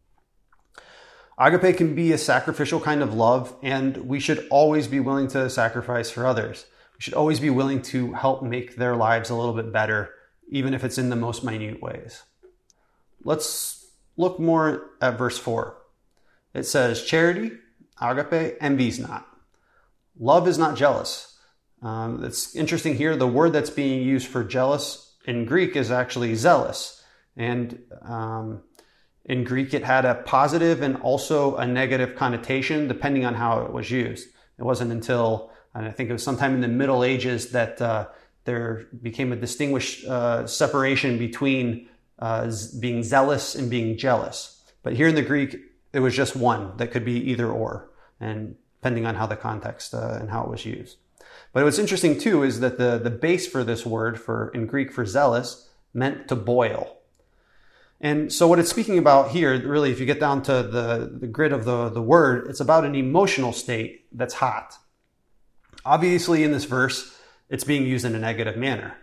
Agape can be a sacrificial kind of love, and we should always be willing to sacrifice for others. We should always be willing to help make their lives a little bit better, even if it's in the most minute ways. Let's look more at verse 4. It says, charity, agape, envies not. Love is not jealous. It's interesting here, the word that's being used for jealous in Greek is actually zealous. And in Greek, it had a positive and also a negative connotation depending on how it was used. It wasn't until, and I think it was sometime in the Middle Ages, that there became a distinguished separation between being zealous and being jealous. But here in the Greek, it was just one that could be either or, and depending on how the context and how it was used. But what's interesting too is that the base for this word in Greek for zealous meant to boil. And so what it's speaking about here, really, if you get down to the grid of the word, it's about an emotional state that's hot. Obviously, in this verse, it's being used in a negative manner.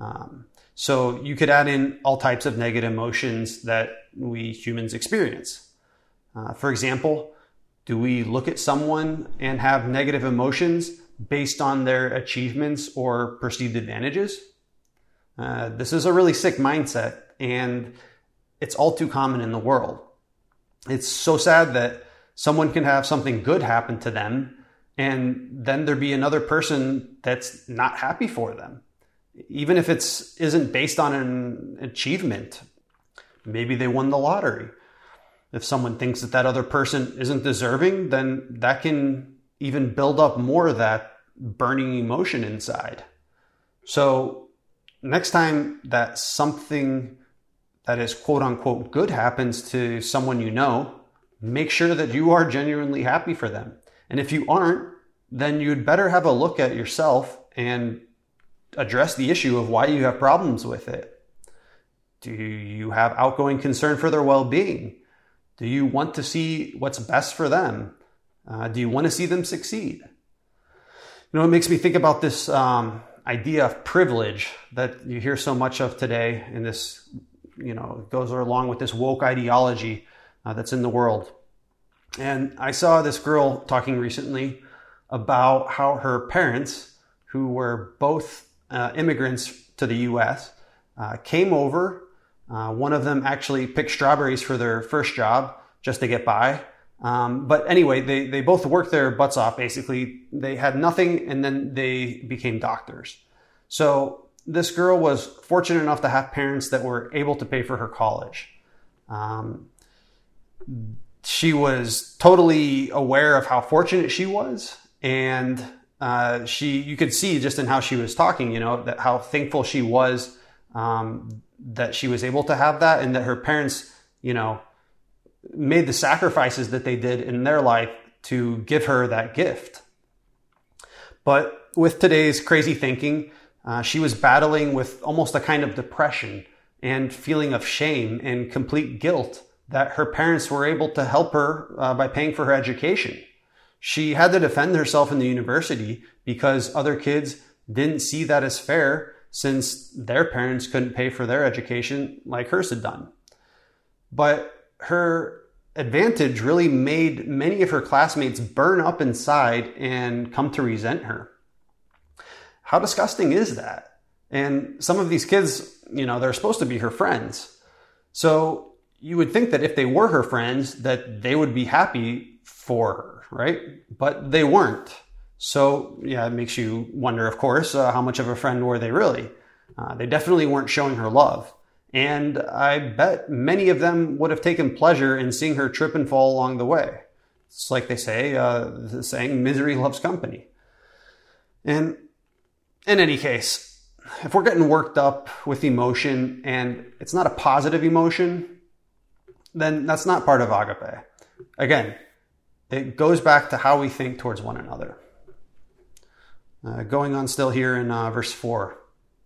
So you could add in all types of negative emotions that we humans experience. For example, do we look at someone and have negative emotions based on their achievements or perceived advantages? This is a really sick mindset, and it's all too common in the world. It's so sad that someone can have something good happen to them, and then there be another person that's not happy for them. Even if it isn't based on an achievement. Maybe they won the lottery. If someone thinks that other person isn't deserving, then that can even build up more of that burning emotion inside. So next time that something that is quote unquote good happens to someone you know, make sure that you are genuinely happy for them. And if you aren't, then you'd better have a look at yourself and address the issue of why you have problems with it. Do you have outgoing concern for their well-being? Do you want to see what's best for them? Do you want to see them succeed? It makes me think about this idea of privilege that you hear so much of today, and this, goes along with this woke ideology that's in the world. And I saw this girl talking recently about how her parents, who were both immigrants to the U.S., came over. One of them actually picked strawberries for their first job just to get by. But anyway, they both worked their butts off, basically. They had nothing, and then they became doctors. So this girl was fortunate enough to have parents that were able to pay for her college. She was totally aware of how fortunate she was, and you could see just in how she was talking, that how thankful she was that she was able to have that, and that her parents, made the sacrifices that they did in their life to give her that gift. But with today's crazy thinking, she was battling with almost a kind of depression and feeling of shame and complete guilt that her parents were able to help her by paying for her education. She had to defend herself in the university because other kids didn't see that as fair, since their parents couldn't pay for their education like hers had done. But her advantage really made many of her classmates burn up inside and come to resent her. How disgusting is that? And some of these kids, they're supposed to be her friends. So you would think that if they were her friends, that they would be happy for her, right? But they weren't. So yeah, it makes you wonder, of course, how much of a friend were they really? They definitely weren't showing her love. And I bet many of them would have taken pleasure in seeing her trip and fall along the way. It's like they say, the saying, misery loves company. And in any case, if we're getting worked up with emotion and it's not a positive emotion, then that's not part of agape. Again, it goes back to how we think towards one another. Going on still here in verse 4.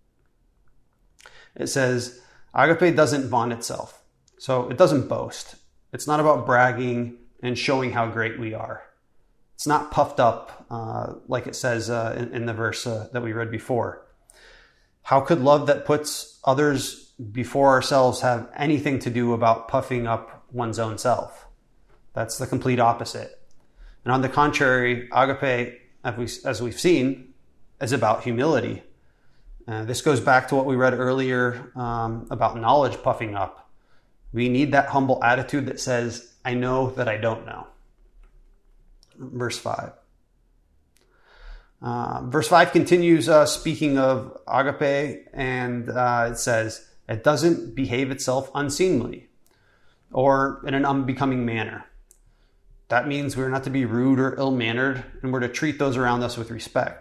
It says, agape doesn't vaunt itself. So it doesn't boast. It's not about bragging and showing how great we are. It's not puffed up like it says in the verse that we read before. How could love that puts others before ourselves have anything to do about puffing up one's own self? That's the complete opposite. And on the contrary, agape, as we've seen, is about humility. This goes back to what we read earlier about knowledge puffing up. We need that humble attitude that says, I know that I don't know. Verse 5. Verse 5 continues speaking of agape, and it says, it doesn't behave itself unseemly or in an unbecoming manner. That means we're not to be rude or ill-mannered, and we're to treat those around us with respect.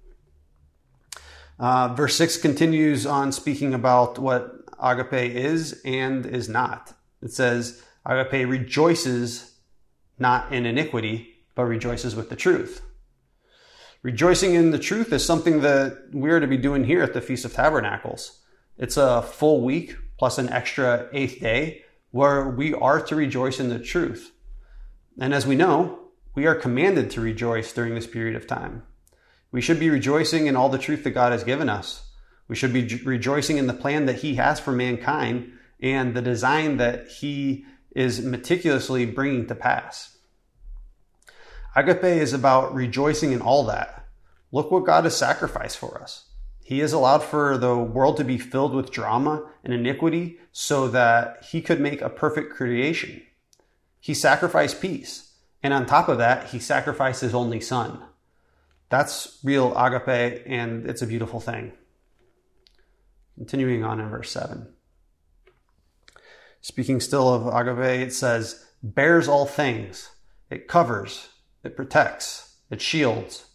Verse 6 continues on speaking about what agape is and is not. It says, agape rejoices not in iniquity, but rejoices with the truth. Rejoicing in the truth is something that we're to be doing here at the Feast of Tabernacles. It's a full week plus an extra 8th day where we are to rejoice in the truth. And as we know, we are commanded to rejoice during this period of time. We should be rejoicing in all the truth that God has given us. We should be rejoicing in the plan that He has for mankind and the design that He is meticulously bringing to pass. Agape is about rejoicing in all that. Look what God has sacrificed for us. He has allowed for the world to be filled with drama and iniquity so that He could make a perfect creation. He sacrificed peace. And on top of that, He sacrificed His only Son. That's real agape, and it's a beautiful thing. Continuing on in verse 7. Speaking still of agape, it says, bears all things. It covers, it protects, it shields.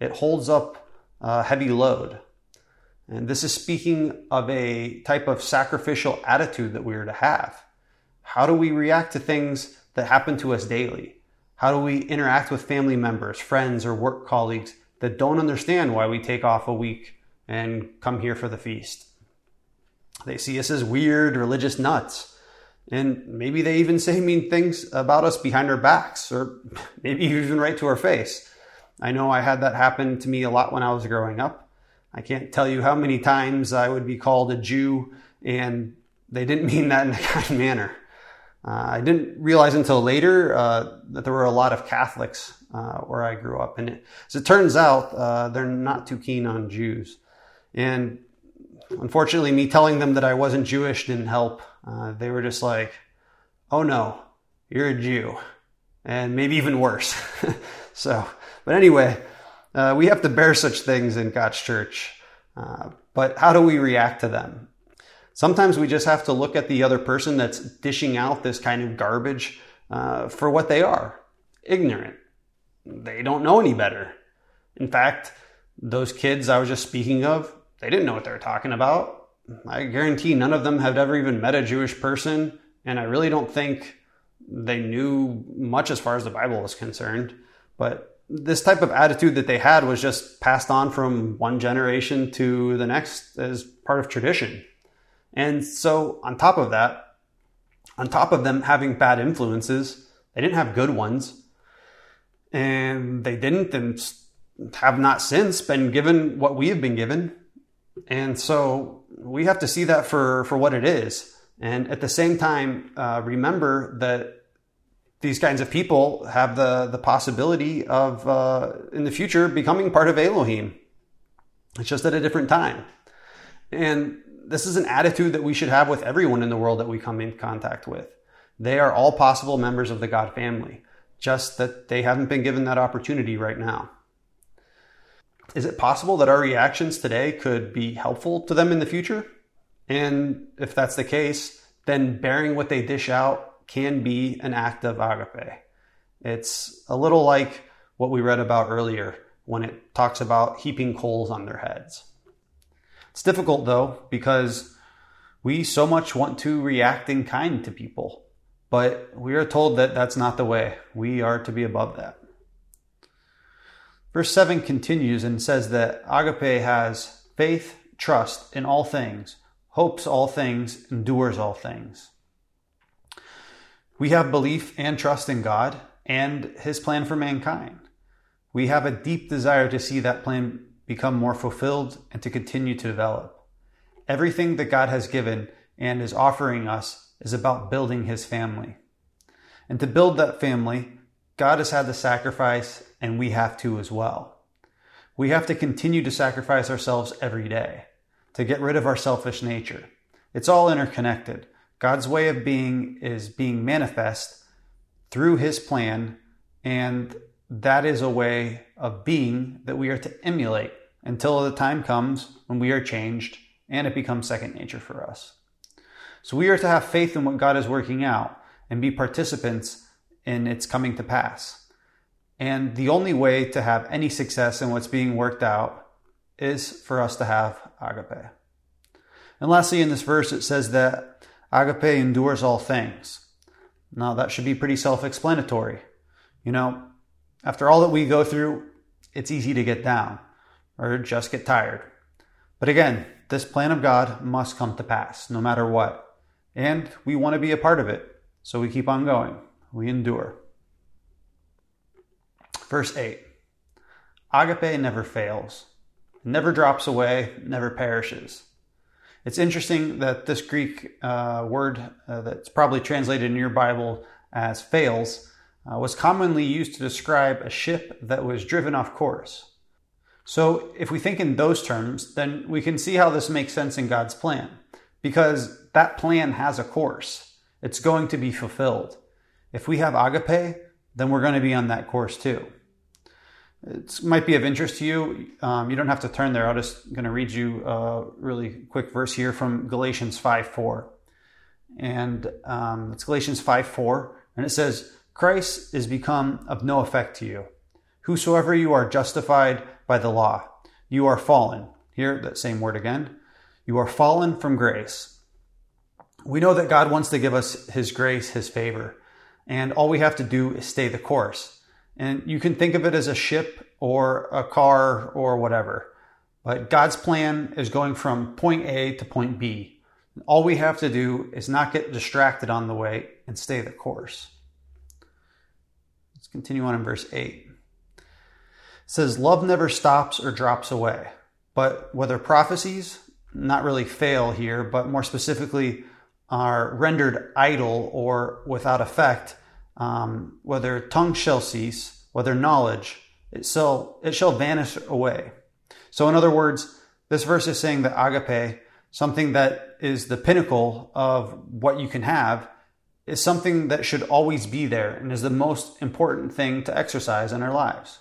It holds up a heavy load. And this is speaking of a type of sacrificial attitude that we are to have. How do we react to things that happen to us daily? How do we interact with family members, friends, or work colleagues that don't understand why we take off a week and come here for the feast? They see us as weird religious nuts. And maybe they even say mean things about us behind our backs, or maybe even right to our face. I know I had that happen to me a lot when I was growing up. I can't tell you how many times I would be called a Jew, and they didn't mean that in a kind manner. I didn't realize until later that there were a lot of Catholics where I grew up. And as it turns out, they're not too keen on Jews. And unfortunately, me telling them that I wasn't Jewish didn't help. They were just like, oh no, you're a Jew. And maybe even worse. But anyway, we have to bear such things in God's church. But how do we react to them? Sometimes we just have to look at the other person that's dishing out this kind of garbage for what they are: ignorant. They don't know any better. In fact, those kids I was just speaking of, they didn't know what they were talking about. I guarantee none of them had ever even met a Jewish person, and I really don't think they knew much as far as the Bible was concerned. But this type of attitude that they had was just passed on from one generation to the next as part of tradition. And so on top of that, on top of them having bad influences, they didn't have good ones. And they didn't and have not since been given what we have been given. And so we have to see that for what it is. And at the same time, remember that these kinds of people have the possibility of, in the future, becoming part of Elohim. It's just at a different time. And this is an attitude that we should have with everyone in the world that we come in contact with. They are all possible members of the God family, just that they haven't been given that opportunity right now. Is it possible that our reactions today could be helpful to them in the future? And if that's the case, then bearing what they dish out can be an act of agape. It's a little like what we read about earlier when it talks about heaping coals on their heads. It's difficult though, because we so much want to react in kind to people, but we are told that that's not the way. We are to be above that. Verse 7 continues and says that agape has faith, trust in all things, hopes all things, endures all things. We have belief and trust in God and His plan for mankind. We have a deep desire to see that plan become more fulfilled and to continue to develop. Everything that God has given and is offering us is about building His family. And to build that family, God has had to sacrifice, and we have to as well. We have to continue to sacrifice ourselves every day to get rid of our selfish nature. It's all interconnected. God's way of being is being manifest through His plan, and that is a way of being that we are to emulate until the time comes when we are changed and it becomes second nature for us. So we are to have faith in what God is working out and be participants in its coming to pass. And the only way to have any success in what's being worked out is for us to have agape. And lastly, in this verse, it says that agape endures all things. Now, that should be pretty self-explanatory. After all that we go through, it's easy to get down or just get tired. But again, this plan of God must come to pass no matter what. And we want to be a part of it. So we keep on going. We endure. Verse 8. Agape never fails. Never drops away, never perishes. It's interesting that this Greek word that's probably translated in your Bible as fails was commonly used to describe a ship that was driven off course. So if we think in those terms, then we can see how this makes sense in God's plan, because that plan has a course. It's going to be fulfilled. If we have agape, then we're going to be on that course too. It might be of interest to you. You don't have to turn there. I'm just going to read you a really quick verse here from Galatians 5:4. And it's Galatians 5:4. And it says, Christ is become of no effect to you. Whosoever you are justified by the law, you are fallen. Here, that same word again. You are fallen from grace. We know that God wants to give us His grace, His favor, and all we have to do is stay the course. And you can think of it as a ship or a car or whatever. But God's plan is going from point A to point B. All we have to do is not get distracted on the way and stay the course. Let's continue on in verse 8. It says, love never stops or drops away. But whether prophecies, not really fail here, but more specifically are rendered idle or without effect, whether tongue shall cease, whether knowledge, it shall vanish away. So in other words, this verse is saying that agape, something that is the pinnacle of what you can have, is something that should always be there and is the most important thing to exercise in our lives.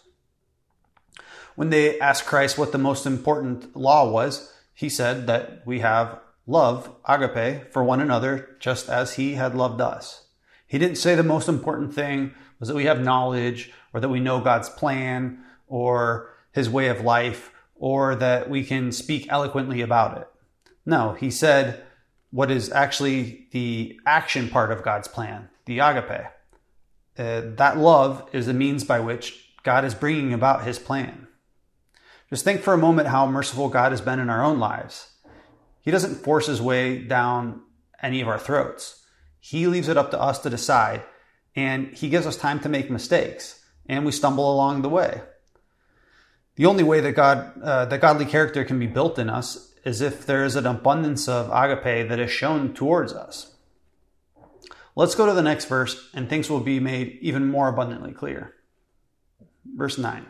When they asked Christ what the most important law was, He said that we have love, agape, for one another, just as He had loved us. He didn't say the most important thing was that we have knowledge, or that we know God's plan, or His way of life, or that we can speak eloquently about it. No, He said what is actually the action part of God's plan, the agape. That love is the means by which God is bringing about His plan. Just think for a moment how merciful God has been in our own lives. He doesn't force His way down any of our throats. He leaves it up to us to decide, and He gives us time to make mistakes, and we stumble along the way. The only way that godly character can be built in us is if there is an abundance of agape that is shown towards us. Let's go to the next verse, and things will be made even more abundantly clear. Verse 9.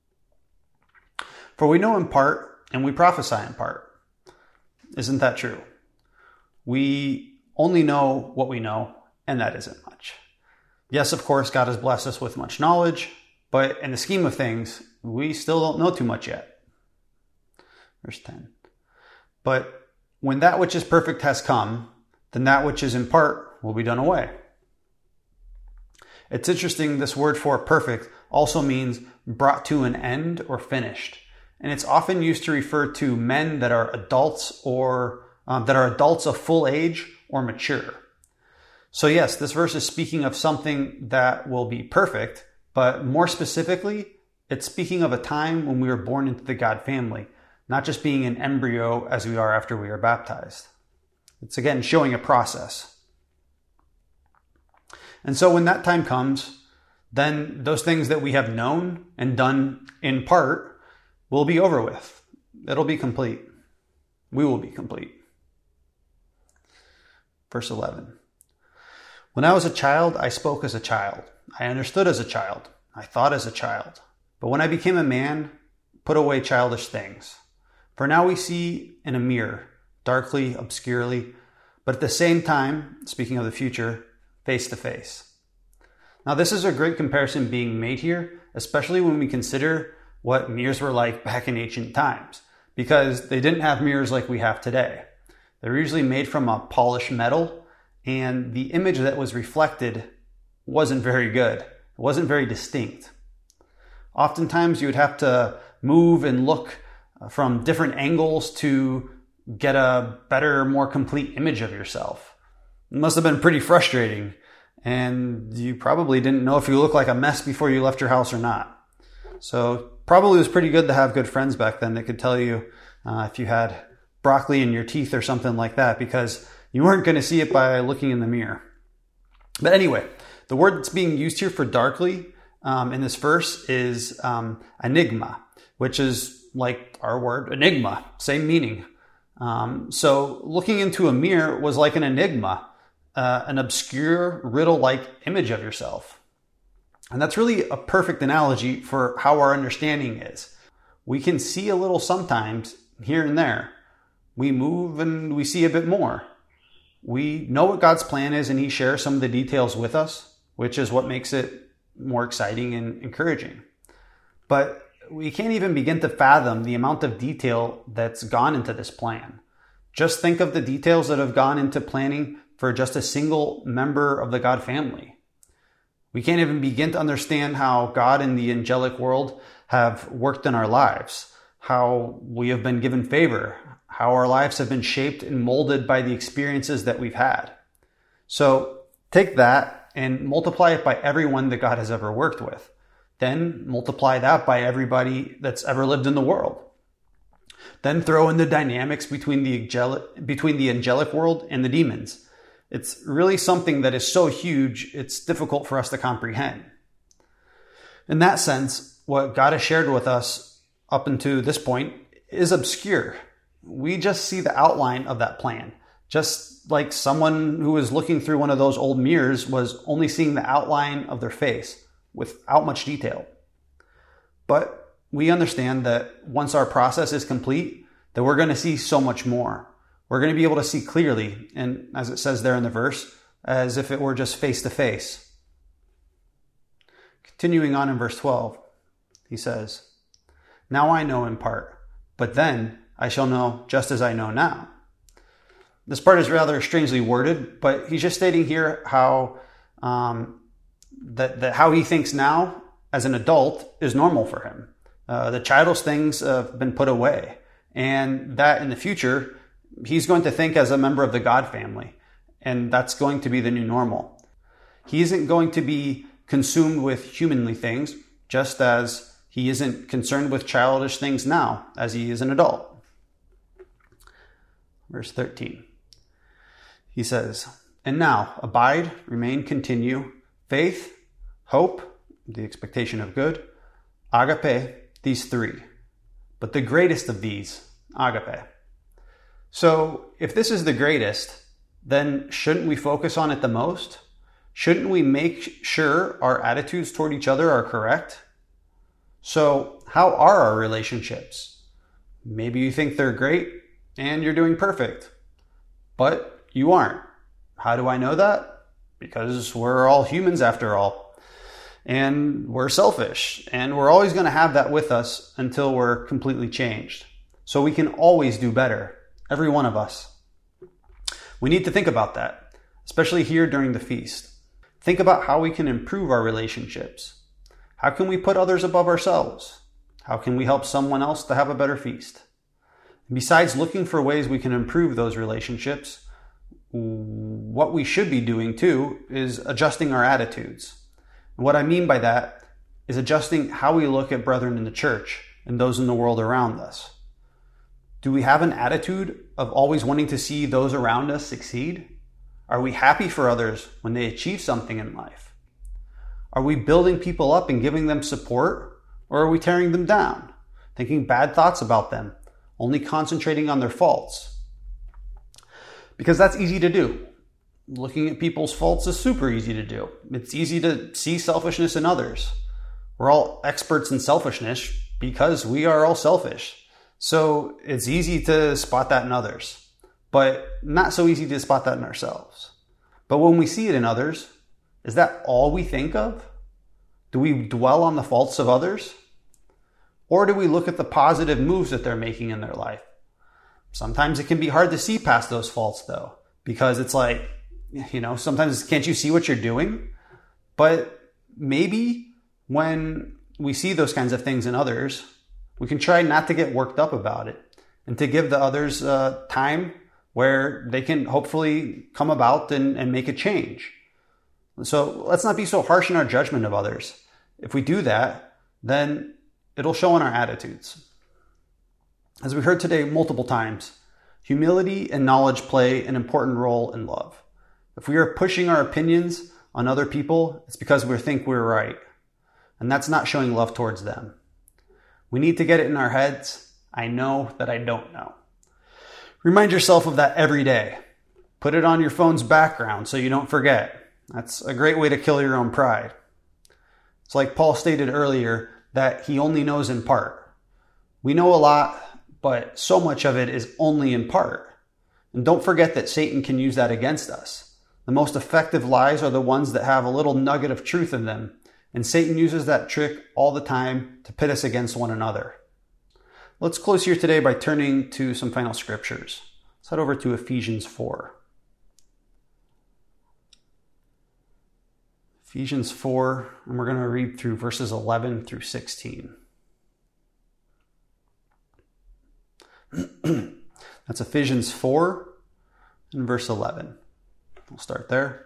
For we know in part, and we prophesy in part. Isn't that true? We only know what we know, and that isn't much. Yes, of course, God has blessed us with much knowledge, but in the scheme of things, we still don't know too much yet. Verse 10. But when that which is perfect has come, then that which is in part will be done away. It's interesting, this word for perfect also means brought to an end or finished. And it's often used to refer to men that are adults or that are adults of full age or mature. So yes, this verse is speaking of something that will be perfect, but more specifically, it's speaking of a time when we were born into the God family, not just being an embryo as we are after we are baptized. It's again showing a process. And so when that time comes, then those things that we have known and done in part will be over with. It'll be complete. We will be complete. Verse 11. When I was a child, I spoke as a child. I understood as a child. I thought as a child. But when I became a man, put away childish things. For now we see in a mirror, darkly, obscurely, but at the same time, speaking of the future, face to face. Now this is a great comparison being made here, especially when we consider what mirrors were like back in ancient times, because they didn't have mirrors like we have today. They were usually made from a polished metal, and the image that was reflected wasn't very good. It wasn't very distinct. Oftentimes you would have to move and look from different angles to get a better, more complete image of yourself. It must have been pretty frustrating, and you probably didn't know if you looked like a mess before you left your house or not. So probably it was pretty good to have good friends back then that could tell you if you had broccoli in your teeth or something like that, because you weren't going to see it by looking in the mirror. But anyway, the word that's being used here for darkly in this verse is enigma, which is like our word enigma, same meaning. So looking into a mirror was like an enigma, an obscure riddle-like image of yourself. And that's really a perfect analogy for how our understanding is. We can see a little sometimes here and there. We move and we see a bit more. We know what God's plan is, and He shares some of the details with us, which is what makes it more exciting and encouraging. But we can't even begin to fathom the amount of detail that's gone into this plan. Just think of the details that have gone into planning for just a single member of the God family. We can't even begin to understand how God and the angelic world have worked in our lives, how we have been given favor, how our lives have been shaped and molded by the experiences that we've had. So take that and multiply it by everyone that God has ever worked with. Then multiply that by everybody that's ever lived in the world. Then throw in the dynamics between the angelic world and the demons. It's really something that is so huge, it's difficult for us to comprehend. In that sense, what God has shared with us up until this point is obscure. We just see the outline of that plan, just like someone who was looking through one of those old mirrors was only seeing the outline of their face without much detail. But we understand that once our process is complete, that we're going to see so much more. We're going to be able to see clearly, and as it says there in the verse, as if it were just face to face. Continuing on in verse 12, he says, "Now I know in part, but then I shall know just as I know now." This part is rather strangely worded, but he's just stating here how that how he thinks now as an adult is normal for him. The childish things have been put away, and that in the future, he's going to think as a member of the God family, and that's going to be the new normal. He isn't going to be consumed with humanly things, just as he isn't concerned with childish things now, as he is an adult. Verse 13. He says, "And now abide, remain, continue, faith, hope," the expectation of good, agape, these three. But the greatest of these, agape. So if this is the greatest, then shouldn't we focus on it the most? Shouldn't we make sure our attitudes toward each other are correct? So how are our relationships? Maybe you think they're great and you're doing perfect, but you aren't. How do I know that? Because we're all humans after all. And we're selfish, and we're always going to have that with us until we're completely changed. So we can always do better, every one of us. We need to think about that, especially here during the feast. Think about how we can improve our relationships. How can we put others above ourselves? How can we help someone else to have a better feast? And besides looking for ways we can improve those relationships, what we should be doing too is adjusting our attitudes. And what I mean by that is adjusting how we look at brethren in the church and those in the world around us. Do we have an attitude of always wanting to see those around us succeed? Are we happy for others when they achieve something in life? Are we building people up and giving them support, or are we tearing them down, thinking bad thoughts about them, only concentrating on their faults? Because that's easy to do. Looking at people's faults is super easy to do. It's easy to see selfishness in others. We're all experts in selfishness because we are all selfish. So it's easy to spot that in others, but not so easy to spot that in ourselves. But when we see it in others, is that all we think of? Do we dwell on the faults of others? Or do we look at the positive moves that they're making in their life? Sometimes it can be hard to see past those faults though, because it's like, sometimes can't you see what you're doing? But maybe when we see those kinds of things in others, we can try not to get worked up about it and to give the others time where they can hopefully come about and make a change. So let's not be so harsh in our judgment of others. If we do that, then it'll show in our attitudes. As we heard today multiple times, humility and knowledge play an important role in love. If we are pushing our opinions on other people, it's because we think we're right. And that's not showing love towards them. We need to get it in our heads, I know that I don't know. Remind yourself of that every day. Put it on your phone's background so you don't forget. That's a great way to kill your own pride. It's like Paul stated earlier that he only knows in part. We know a lot, but so much of it is only in part. And don't forget that Satan can use that against us. The most effective lies are the ones that have a little nugget of truth in them. And Satan uses that trick all the time to pit us against one another. Let's close here today by turning to some final scriptures. Let's head over to Ephesians 4. Ephesians 4, and we're going to read through verses 11 through 16. That's Ephesians 4 and verse 11. We'll start there.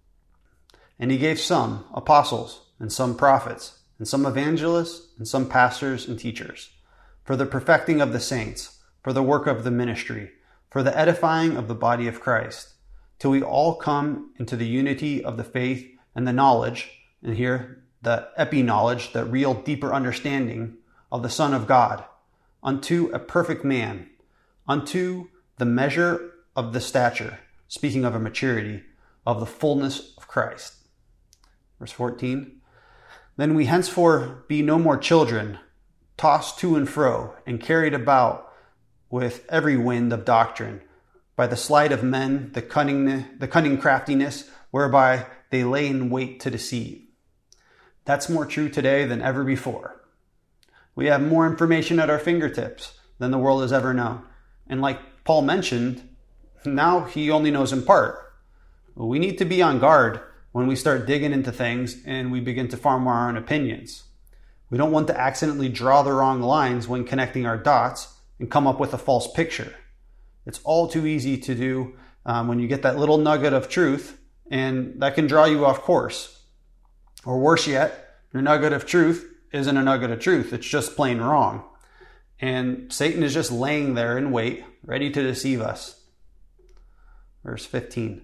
And he gave some apostles, and some prophets, and some evangelists, and some pastors and teachers, for the perfecting of the saints, for the work of the ministry, for the edifying of the body of Christ, till we all come into the unity of the faith and the knowledge, and here the epi-knowledge, the real deeper understanding of the Son of God, unto a perfect man, unto the measure of the stature, speaking of a maturity, of the fullness of Christ. Verse 14, then we henceforth be no more children, tossed to and fro, and carried about with every wind of doctrine, by the sleight of men, the cunning craftiness, whereby they lay in wait to deceive. That's more true today than ever before. We have more information at our fingertips than the world has ever known. And like Paul mentioned, now he only knows in part. We need to be on guard when we start digging into things and we begin to form our own opinions. We don't want to accidentally draw the wrong lines when connecting our dots and come up with a false picture. It's all too easy to do when you get that little nugget of truth, and that can draw you off course. Or worse yet, your nugget of truth isn't a nugget of truth. It's just plain wrong. And Satan is just laying there in wait, ready to deceive us. Verse 15.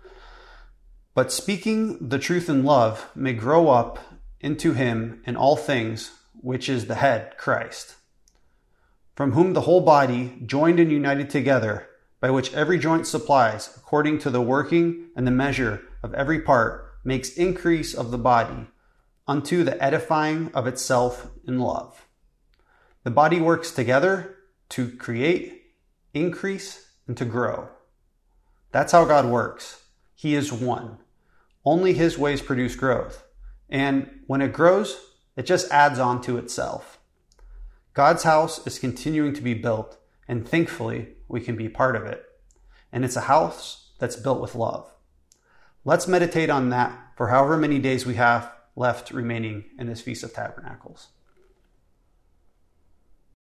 But speaking the truth in love may grow up into him in all things, which is the head, Christ, from whom the whole body, joined and united together, by which every joint supplies, according to the working and the measure of every part, makes increase of the body, unto the edifying of itself in love. The body works together to create, increase, and to grow. That's how God works. He is one. Only his ways produce growth. And when it grows, it just adds on to itself. God's house is continuing to be built, and thankfully, we can be part of it. And it's a house that's built with love. Let's meditate on that for however many days we have left remaining in this Feast of Tabernacles.